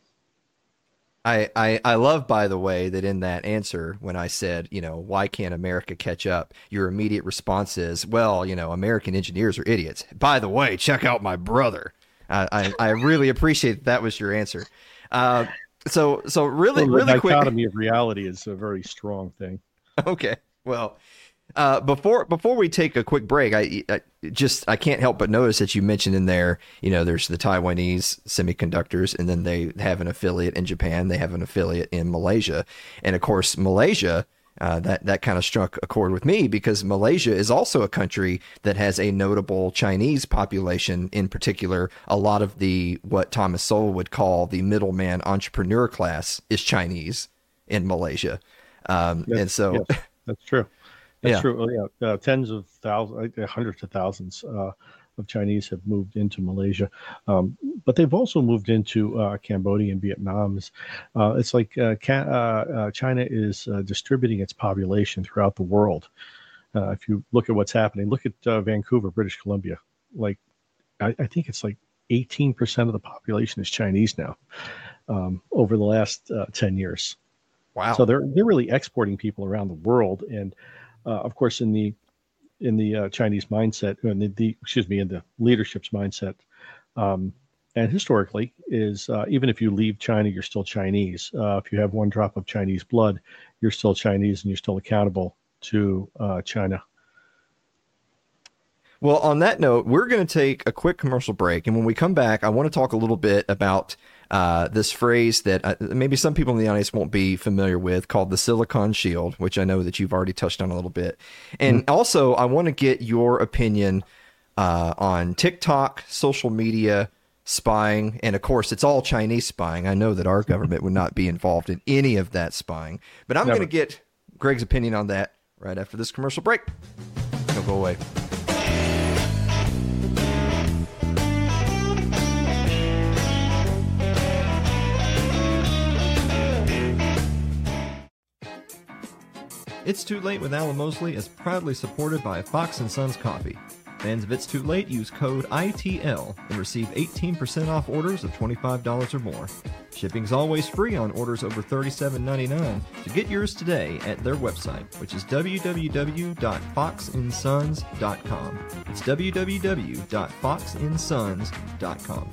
I love, by the way, that in that answer, when I said, why can't America catch up? Your immediate response is, well, American engineers are idiots. By the way, check out my brother. I really appreciate that was your answer. So really quick. The dichotomy of reality is a very strong thing. Okay. Well, before we take a quick break, I can't help but notice that you mentioned in there, there's the Taiwanese semiconductors, and then they have an affiliate in Japan, they have an affiliate in Malaysia, and of course Malaysia that kind of struck a chord with me, because Malaysia is also a country that has a notable Chinese population. In particular, a lot of what Thomas Sowell would call the middleman entrepreneur class is Chinese in Malaysia. And so yes, that's true. That's Yeah. true. Yeah, tens of thousands, hundreds of thousands of Chinese have moved into Malaysia, but they've also moved into Cambodia and Vietnam. It's like China is distributing its population throughout the world. If you look at what's happening, look at Vancouver, British Columbia. Like, I think it's like 18% of the population is Chinese now over the last 10 years. Wow. So they're really exporting people around the world, and of course, in the Chinese mindset, in the leadership's mindset, and historically is even if you leave China, you're still Chinese. If you have one drop of Chinese blood, you're still Chinese, and you're still accountable to China. Well, on that note, we're going to take a quick commercial break. And when we come back, I want to talk a little bit about this phrase that maybe some people in the audience won't be familiar with, called the Silicon Shield, which I know that you've already touched on a little bit. And also, I want to get your opinion on TikTok, social media, spying. And of course, it's all Chinese spying. I know that our government would not be involved in any of that spying. But I'm going to get Greg's opinion on that right after this commercial break. Don't go away. It's Too Late with Alan Mosley is proudly supported by Fox & Sons Coffee. Fans of It's Too Late use code ITL and receive 18% off orders of $25 or more. Shipping's always free on orders over $37.99, so get yours today at their website, which is www.foxandsons.com. It's www.foxandsons.com.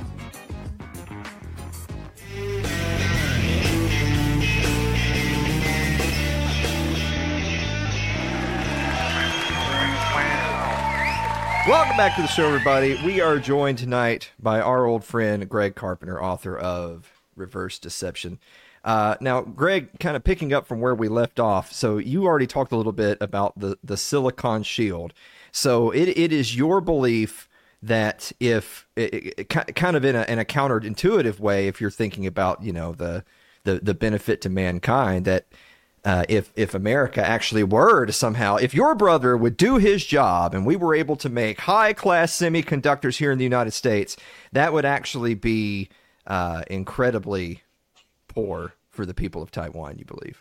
Welcome back to the show, everybody. We are joined tonight by our old friend, Greg Carpenter, author of Reverse Deception. Now, Greg, kind of picking up from where we left off, so you already talked a little bit about the Silicon Shield. So it is your belief that if, kind of in a counterintuitive way, if you're thinking about, the benefit to mankind, that if America actually were to somehow, if your brother would do his job and we were able to make high-class semiconductors here in the United States, that would actually be incredibly poor for the people of Taiwan, you believe?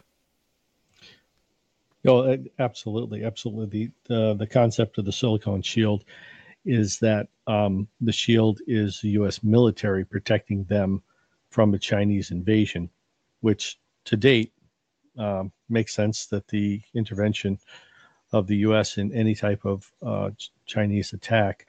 Oh, absolutely. Absolutely. The concept of the Silicon Shield is that the shield is the U.S. military protecting them from a Chinese invasion, which to date, makes sense that the intervention of the U.S. in any type of Chinese attack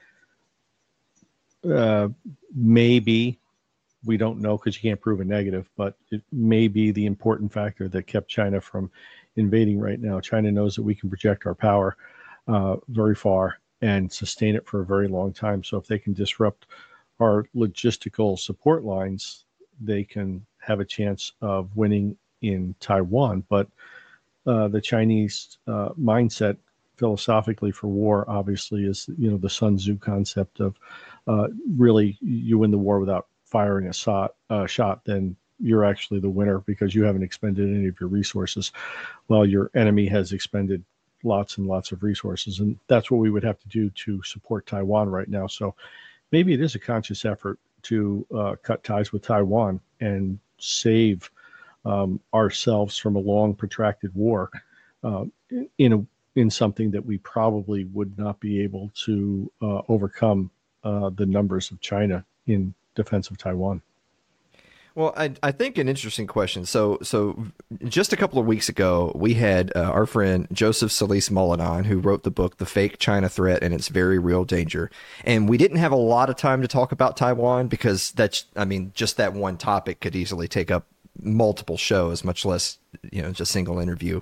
maybe, we don't know because you can't prove a negative, but it may be the important factor that kept China from invading right now. China knows that we can project our power very far and sustain it for a very long time. So if they can disrupt our logistical support lines, they can have a chance of winning in Taiwan. But the Chinese mindset philosophically for war obviously is, the Sun Tzu concept of really you win the war without firing a shot, then you're actually the winner because you haven't expended any of your resources while your enemy has expended lots and lots of resources. And that's what we would have to do to support Taiwan right now. So maybe it is a conscious effort to cut ties with Taiwan and save ourselves from a long protracted war in something that we probably would not be able to overcome the numbers of China in defense of Taiwan. Well, I think an interesting question. So just a couple of weeks ago, we had our friend Joseph Solis Molinon, who wrote the book, The Fake China Threat and Its Very Real Danger. And we didn't have a lot of time to talk about Taiwan because just that one topic could easily take up multiple shows, much less, just a single interview.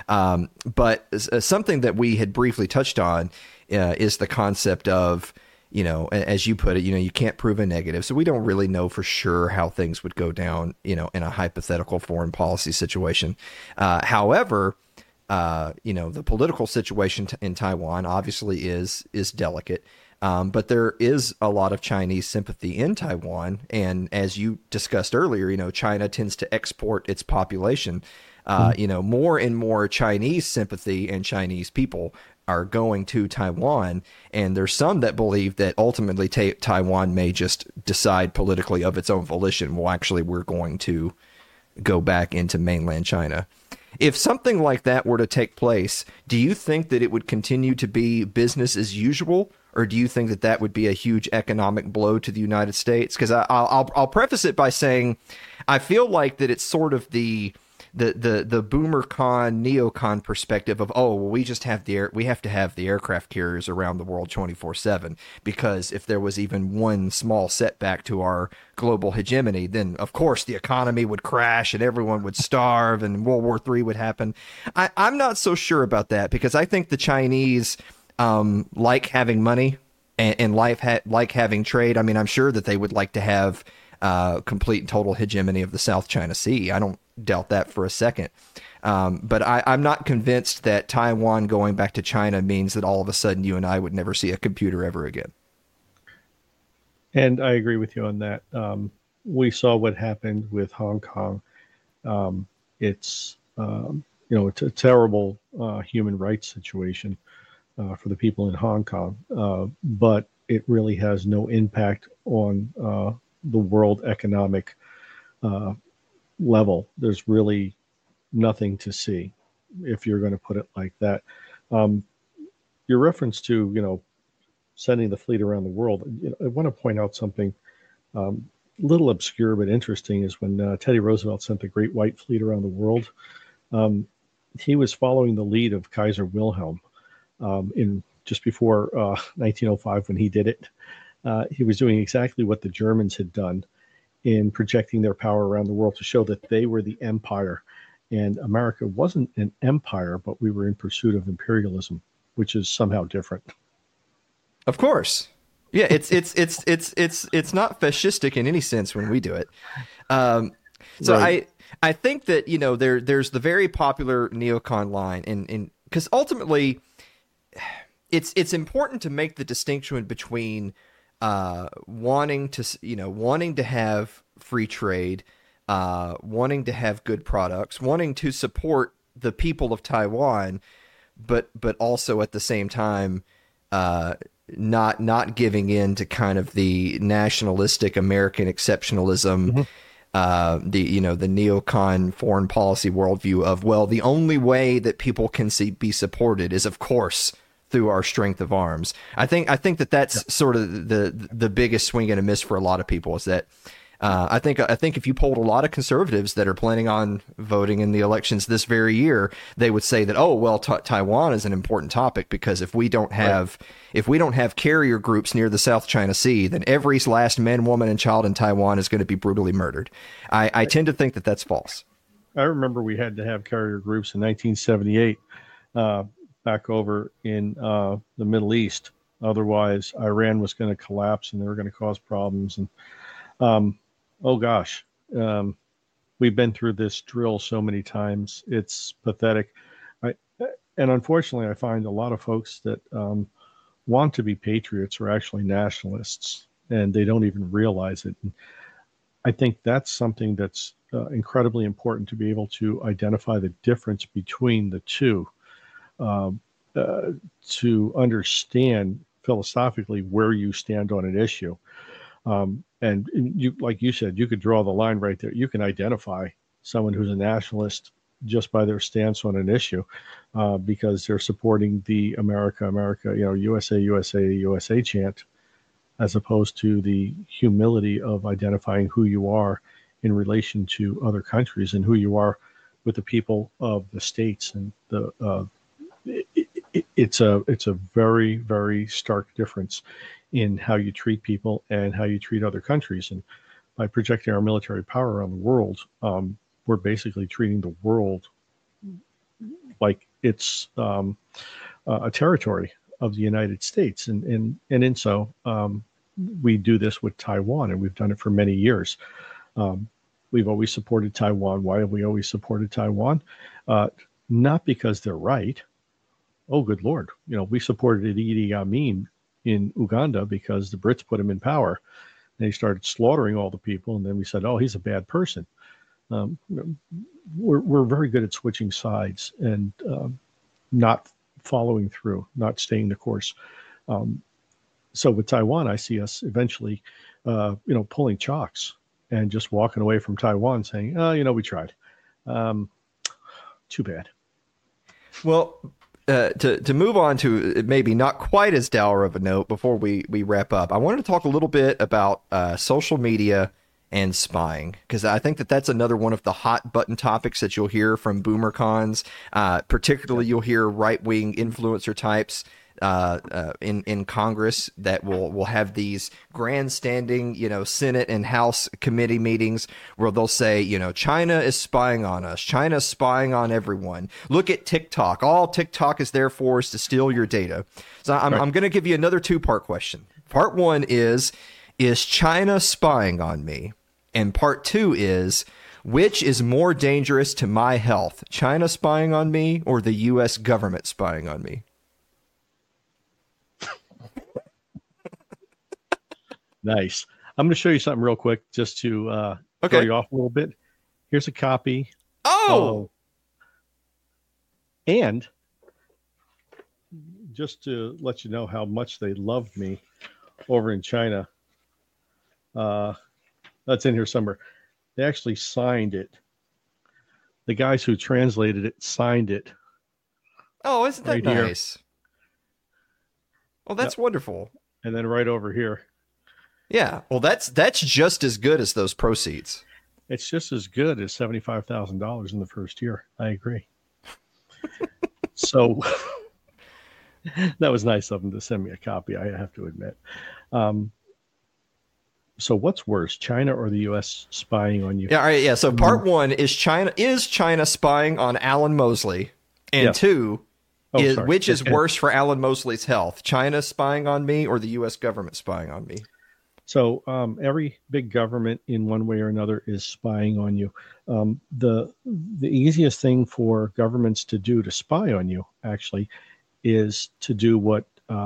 But something that we had briefly touched on is the concept of, as you put it, you can't prove a negative. So we don't really know for sure how things would go down, in a hypothetical foreign policy situation. However, the political situation in Taiwan obviously is delicate. But there is a lot of Chinese sympathy in Taiwan. And as you discussed earlier, China tends to export its population. More and more Chinese sympathy and Chinese people are going to Taiwan. And there's some that believe that ultimately Taiwan may just decide politically of its own volition. Well, actually, we're going to go back into mainland China. If something like that were to take place, do you think that it would continue to be business as usual? Or do you think that that would be a huge economic blow to the United States? Because I'll preface it by saying I feel like that it's sort of the boomer con, neocon perspective of, we just have we have to have the aircraft carriers around the world 24/7, because if there was even one small setback to our global hegemony, then of course the economy would crash and everyone would starve and World War III would happen. I'm not so sure about that, because I think the Chinese like having money and like having trade. I mean, I'm sure that they would like to have complete and total hegemony of the South China Sea. I don't doubt that for a second. But I'm not convinced that Taiwan going back to China means that all of a sudden you and I would never see a computer ever again. And I agree with you on that. We saw what happened with Hong Kong. It's a terrible human rights situation for the people in Hong Kong, but it really has no impact on the world economic level. There's really nothing to see, if you're going to put it like that. Your reference to, sending the fleet around the world, I want to point out something a little obscure but interesting is when Teddy Roosevelt sent the Great White Fleet around the world, he was following the lead of Kaiser Wilhelm. In just before 1905, when he did it, he was doing exactly what the Germans had done in projecting their power around the world to show that they were the empire, and America wasn't an empire, but we were in pursuit of imperialism, which is somehow different. Of course, yeah, it's not fascistic in any sense when we do it. So right. I think that there's the very popular neocon line, and because ultimately, it's important to make the distinction between wanting to have free trade, wanting to have good products, wanting to support the people of Taiwan, but also at the same time not giving in to kind of the nationalistic American exceptionalism, the neocon foreign policy worldview of, well, the only way that people can be supported is, of course, through our strength of arms. I think that that's sort of the biggest swing and a miss for a lot of people, is that I think if you polled a lot of conservatives that are planning on voting in the elections this very year, they would say that, Taiwan is an important topic, because if we don't have carrier groups near the South China Sea, then every last man, woman, and child in Taiwan is going to be brutally murdered. I tend to think that that's false. I remember we had to have carrier groups in 1978 back over in the Middle East. Otherwise, Iran was going to collapse and they were going to cause problems. And we've been through this drill so many times. It's pathetic. And unfortunately, I find a lot of folks that want to be patriots are actually nationalists, and they don't even realize it. And I think that's something that's incredibly important, to be able to identify the difference between the two, to understand philosophically where you stand on an issue. And you, like you said, you could draw the line right there. You can identify someone who's a nationalist just by their stance on an issue, because they're supporting the America, USA, USA, USA chant, as opposed to the humility of identifying who you are in relation to other countries and who you are with the people of the states. And it's a very, very stark difference in how you treat people and how you treat other countries. And by projecting our military power around the world, we're basically treating the world like it's a territory. of the United States, and in so we do this with Taiwan, and we've done it for many years. We've always supported Taiwan. Why have we always supported Taiwan? Not because they're right. Oh, good Lord. We supported Idi Amin in Uganda because the Brits put him in power. They started slaughtering all the people, and then we said, oh, he's a bad person. We're very good at switching sides and not following through, not staying the course. So with Taiwan, I see us eventually, pulling chalks and just walking away from Taiwan saying, oh, we tried. Too bad. Well, to move on to maybe not quite as dour of a note before we wrap up, I wanted to talk a little bit about social media and spying, because I think that's another one of the hot button topics that you'll hear from BoomerCons. Particularly, you'll hear right-wing influencer types in Congress that will have these grandstanding, Senate and House committee meetings where they'll say, China is spying on us. China's spying on everyone. Look at TikTok. All TikTok is there for is to steal your data. So I'm going to give you another two-part question. Part one is China spying on me? And part two is, which is more dangerous to my health, China spying on me or the U.S. government spying on me? Nice. I'm going to show you something real quick just to throw you off a little bit. Here's a copy. Oh! And just to let you know how much they loved me over in China, that's in here somewhere. They actually signed it. The guys who translated it signed it. Oh, isn't that nice? Here. Well, that's wonderful. And then right over here. Yeah, well, that's just as good as those proceeds. It's just as good as $75,000 in the first year. I agree. So that was nice of them to send me a copy, I have to admit. So what's worse, China or the U.S. spying on you? Yeah, all right, yeah. So part one is China spying on Alan Mosley, and two which is worse for Alan Mosley's health, China spying on me or the U.S. government spying on me? So every big government in one way or another is spying on you. The easiest thing for governments to do to spy on you actually is to do what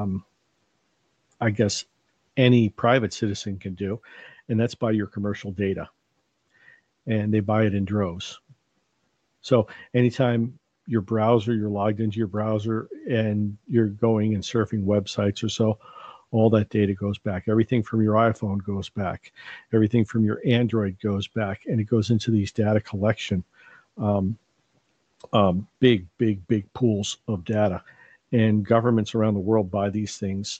I guess any private citizen can do, and that's buy your commercial data. And they buy it in droves. So anytime you're logged into your browser and you're going and surfing websites or so, all that data goes back. Everything from your iPhone goes back. Everything from your Android goes back, and it goes into these data collection, big pools of data. And governments around the world buy these things.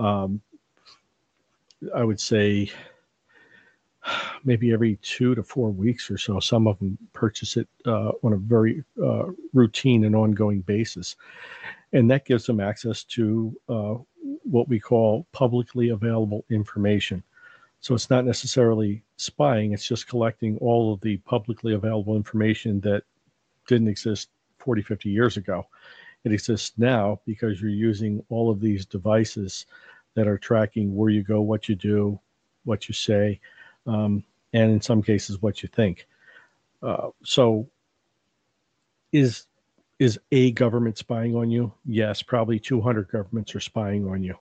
I would say maybe every 2 to 4 weeks or so. Some of them purchase it on a very routine and ongoing basis. And that gives them access to what we call publicly available information. So it's not necessarily spying, it's just collecting all of the publicly available information that didn't exist 40, 50 years ago. It exists now because you're using all of these devices that are tracking where you go, what you do, what you say, and in some cases, what you think. So is a government spying on you? Yes, probably 200 governments are spying on you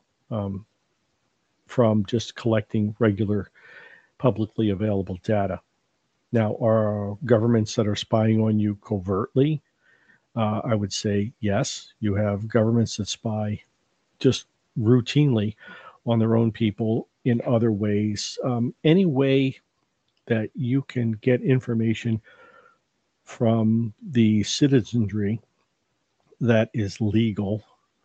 from just collecting regular publicly available data. Now, are governments that are spying on you covertly? I would say yes. You have governments that spy just routinely on their own people in other ways. Any way that you can get information from the citizenry that is legal,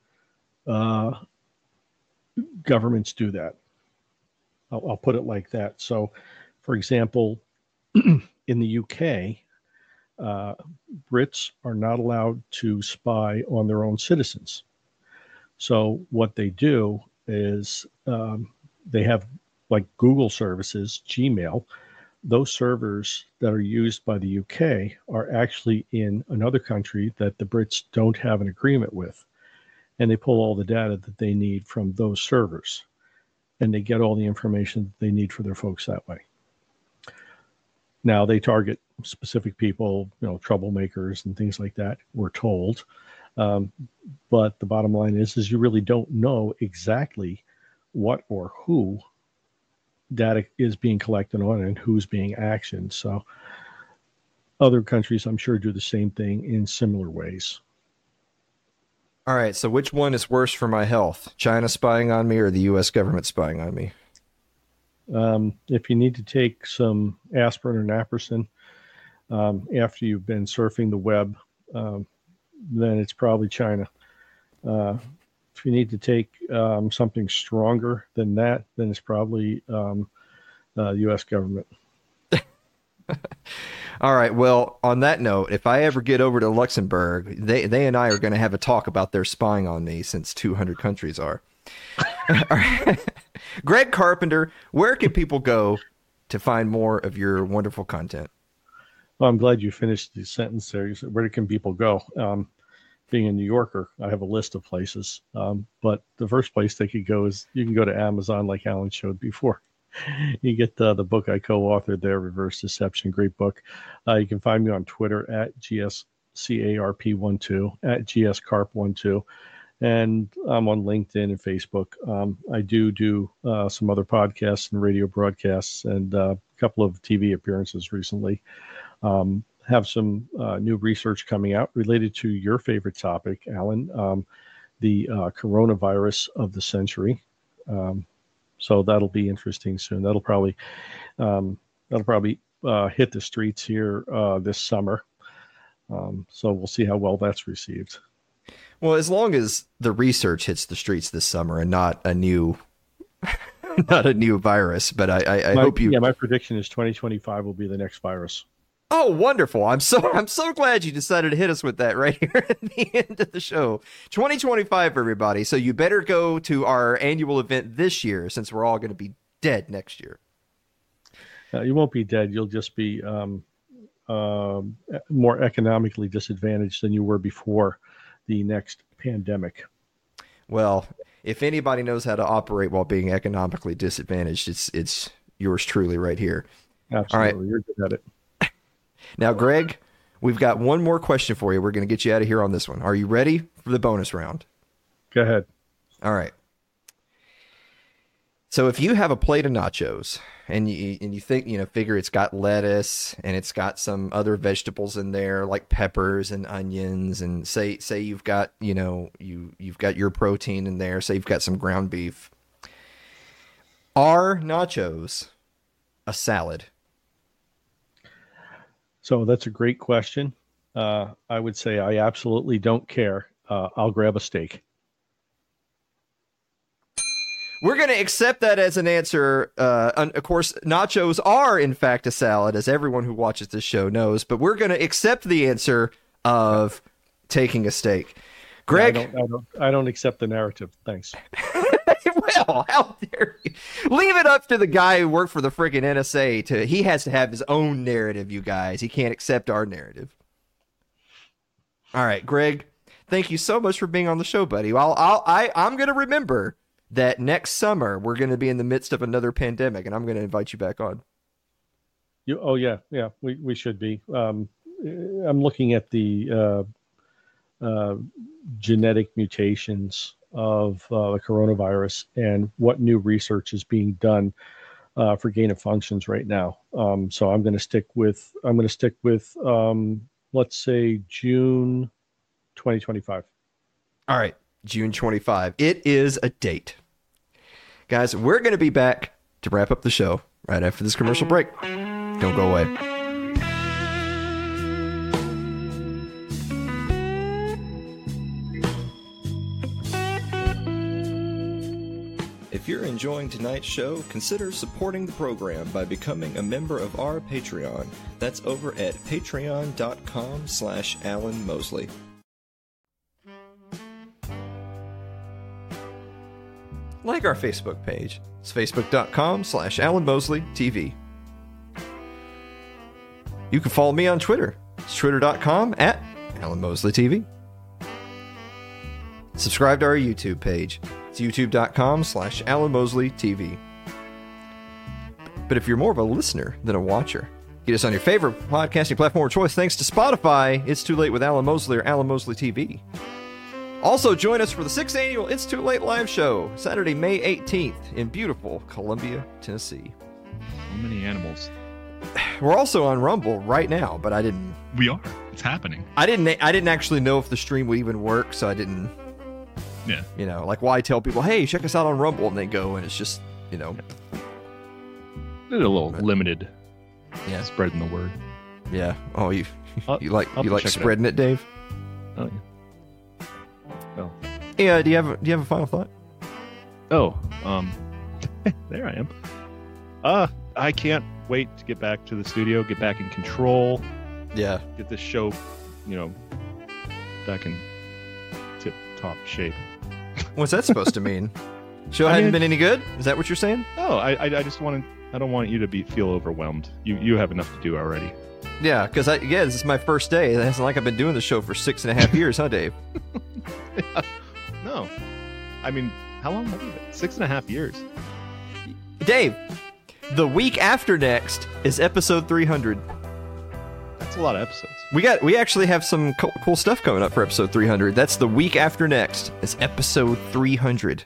governments do that. I'll put it like that. So, for example, in the UK, Brits are not allowed to spy on their own citizens. So what they do is they have like Google services, Gmail. Those servers that are used by the UK are actually in another country that the Brits don't have an agreement with. and they pull all the data that they need from those servers, and they get all the information that they need for their folks that way. Now they target specific people, troublemakers and things like that, we're told. But the bottom line is you really don't know exactly what or who data is being collected on and who's being actioned. So other countries, I'm sure, do the same thing in similar ways. All right. So which one is worse for my health? China spying on me or the U.S. government spying on me? If you need to take some aspirin or naproxen after you've been surfing the web, then it's probably China. If you need to take something stronger than that, then it's probably the U.S. government. All right. Well, on that note, if I ever get over to Luxembourg, they and I are going to have a talk about their spying on me, since 200 countries are. All right. Greg Carpenter, where can people go to find more of your wonderful content? Well, I'm glad you finished the sentence there. You said, where can people go? Being a New Yorker, I have a list of places. But the first place they could go is you can go to Amazon, like Alan showed before. You get the book I co-authored there, Reverse Deception, great book. You can find me on Twitter at GSCARP12, at GSCARP12. And I'm on LinkedIn and Facebook. I do some other podcasts and radio broadcasts and a couple of TV appearances recently. Have some new research coming out related to your favorite topic, Alan, the coronavirus of the century. So that'll be interesting soon. That'll probably hit the streets here this summer. So we'll see how well that's received. Well, as long as the research hits the streets this summer and not a new virus, but I hope you. Yeah, my prediction is 2025 will be the next virus. Oh, wonderful! I'm so glad you decided to hit us with that right here at the end of the show. 2025, everybody. So you better go to our annual event this year, since we're all going to be dead next year. You won't be dead. You'll just be more economically disadvantaged than you were before the next pandemic. Well, if anybody knows how to operate while being economically disadvantaged, it's yours truly right here. Absolutely. All right. You're good at it. Now, Greg, we've got one more question for you. We're going to get you out of here on this one. Are you ready for the bonus round? Go ahead. All right. So if you have a plate of nachos and you think, figure it's got lettuce and it's got some other vegetables in there like peppers and onions, and say you've got, you've got your protein in there, say you've got some ground beef. Are nachos a salad? So that's a great question. I would say I absolutely don't care. I'll grab a steak. We're going to accept that as an answer. Of course, nachos are, in fact, a salad, as everyone who watches this show knows. But we're going to accept the answer of taking a steak. Greg? I don't accept the narrative. Thanks. Well, how dare you? Leave it up to the guy who worked for the freaking NSA. He has to have his own narrative, you guys. He can't accept our narrative. All right, Greg, thank you so much for being on the show, buddy. Well, I'm going to remember that next summer we're going to be in the midst of another pandemic, and I'm going to invite you back on. Yeah, we should be. I'm looking at the genetic mutations of the coronavirus and what new research is being done for gain of functions right now. So I'm going to stick with let's say June 2025. All right, June 25. It is a date. Guys, we're going to be back to wrap up the show right after this commercial break. Don't go away. If you're enjoying tonight's show, consider supporting the program by becoming a member of our Patreon. That's over at patreon.com/Alan Mosley. Like our Facebook page. It's facebook.com/Alan Mosley TV. You can follow me on Twitter. It's twitter.com/Alan Mosley TV. Subscribe to our YouTube page. It's youtube.com/Alan Mosley TV. But if you're more of a listener than a watcher, get us on your favorite podcasting platform of choice thanks to Spotify. It's Too Late with Alan Mosley or Alan Mosley TV. Also, join us for the 6th annual It's Too Late live show, Saturday, May 18th in beautiful Columbia, Tennessee. So many animals. We're also on Rumble right now, but I didn't... We are. It's happening. I didn't actually know if the stream would even work, so I didn't... Yeah. You know, like why tell people, hey, check us out on Rumble, and they go, and it's just, you know... It's a little limited. Yeah. Spreading the word. Yeah. Oh, you like check spreading it, Dave? Oh, yeah. Oh. Yeah, do you have a final thought? Oh, there I am. I can't wait to get back to the studio, get back in control. Yeah. Get this show, back in tip-top shape. What's that supposed to mean? Show hadn't been any good? Is that what you're saying? No, I just want to. I don't want you to feel overwhelmed. You have enough to do already. Yeah, because this is my first day. It's not like I've been doing the show for 6.5 years, huh, Dave? Yeah. No. I mean, how long have you been? 6.5 years. Dave, the week after next is episode 300. That's a lot of episodes. We actually have some cool stuff coming up for episode 300. That's the week after next. It's episode 300.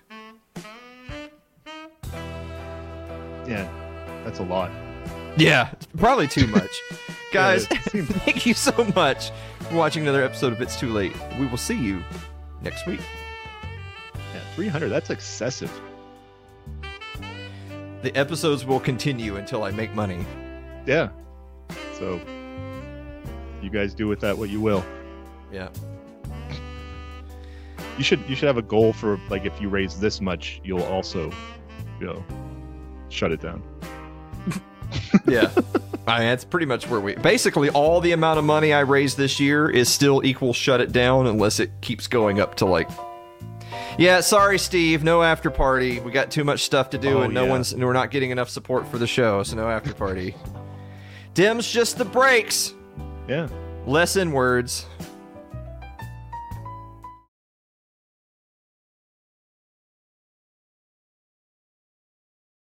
Yeah, that's a lot. Yeah, probably too much. Guys, thank you so much for watching another episode of It's Too Late. We will see you next week. Yeah, 300, that's excessive. The episodes will continue until I make money. Yeah. So, you guys do with that what you will. Yeah. You should have a goal for, like, if you raise this much, you'll also, shut it down. Yeah. I mean, that's pretty much where basically all the amount of money I raise this year is still equal shut it down unless it keeps going up to like, yeah, sorry, Steve, no after party. We got too much stuff to do and we're not getting enough support for the show, so no after party. Dim's just the breaks. Yeah. Less in words.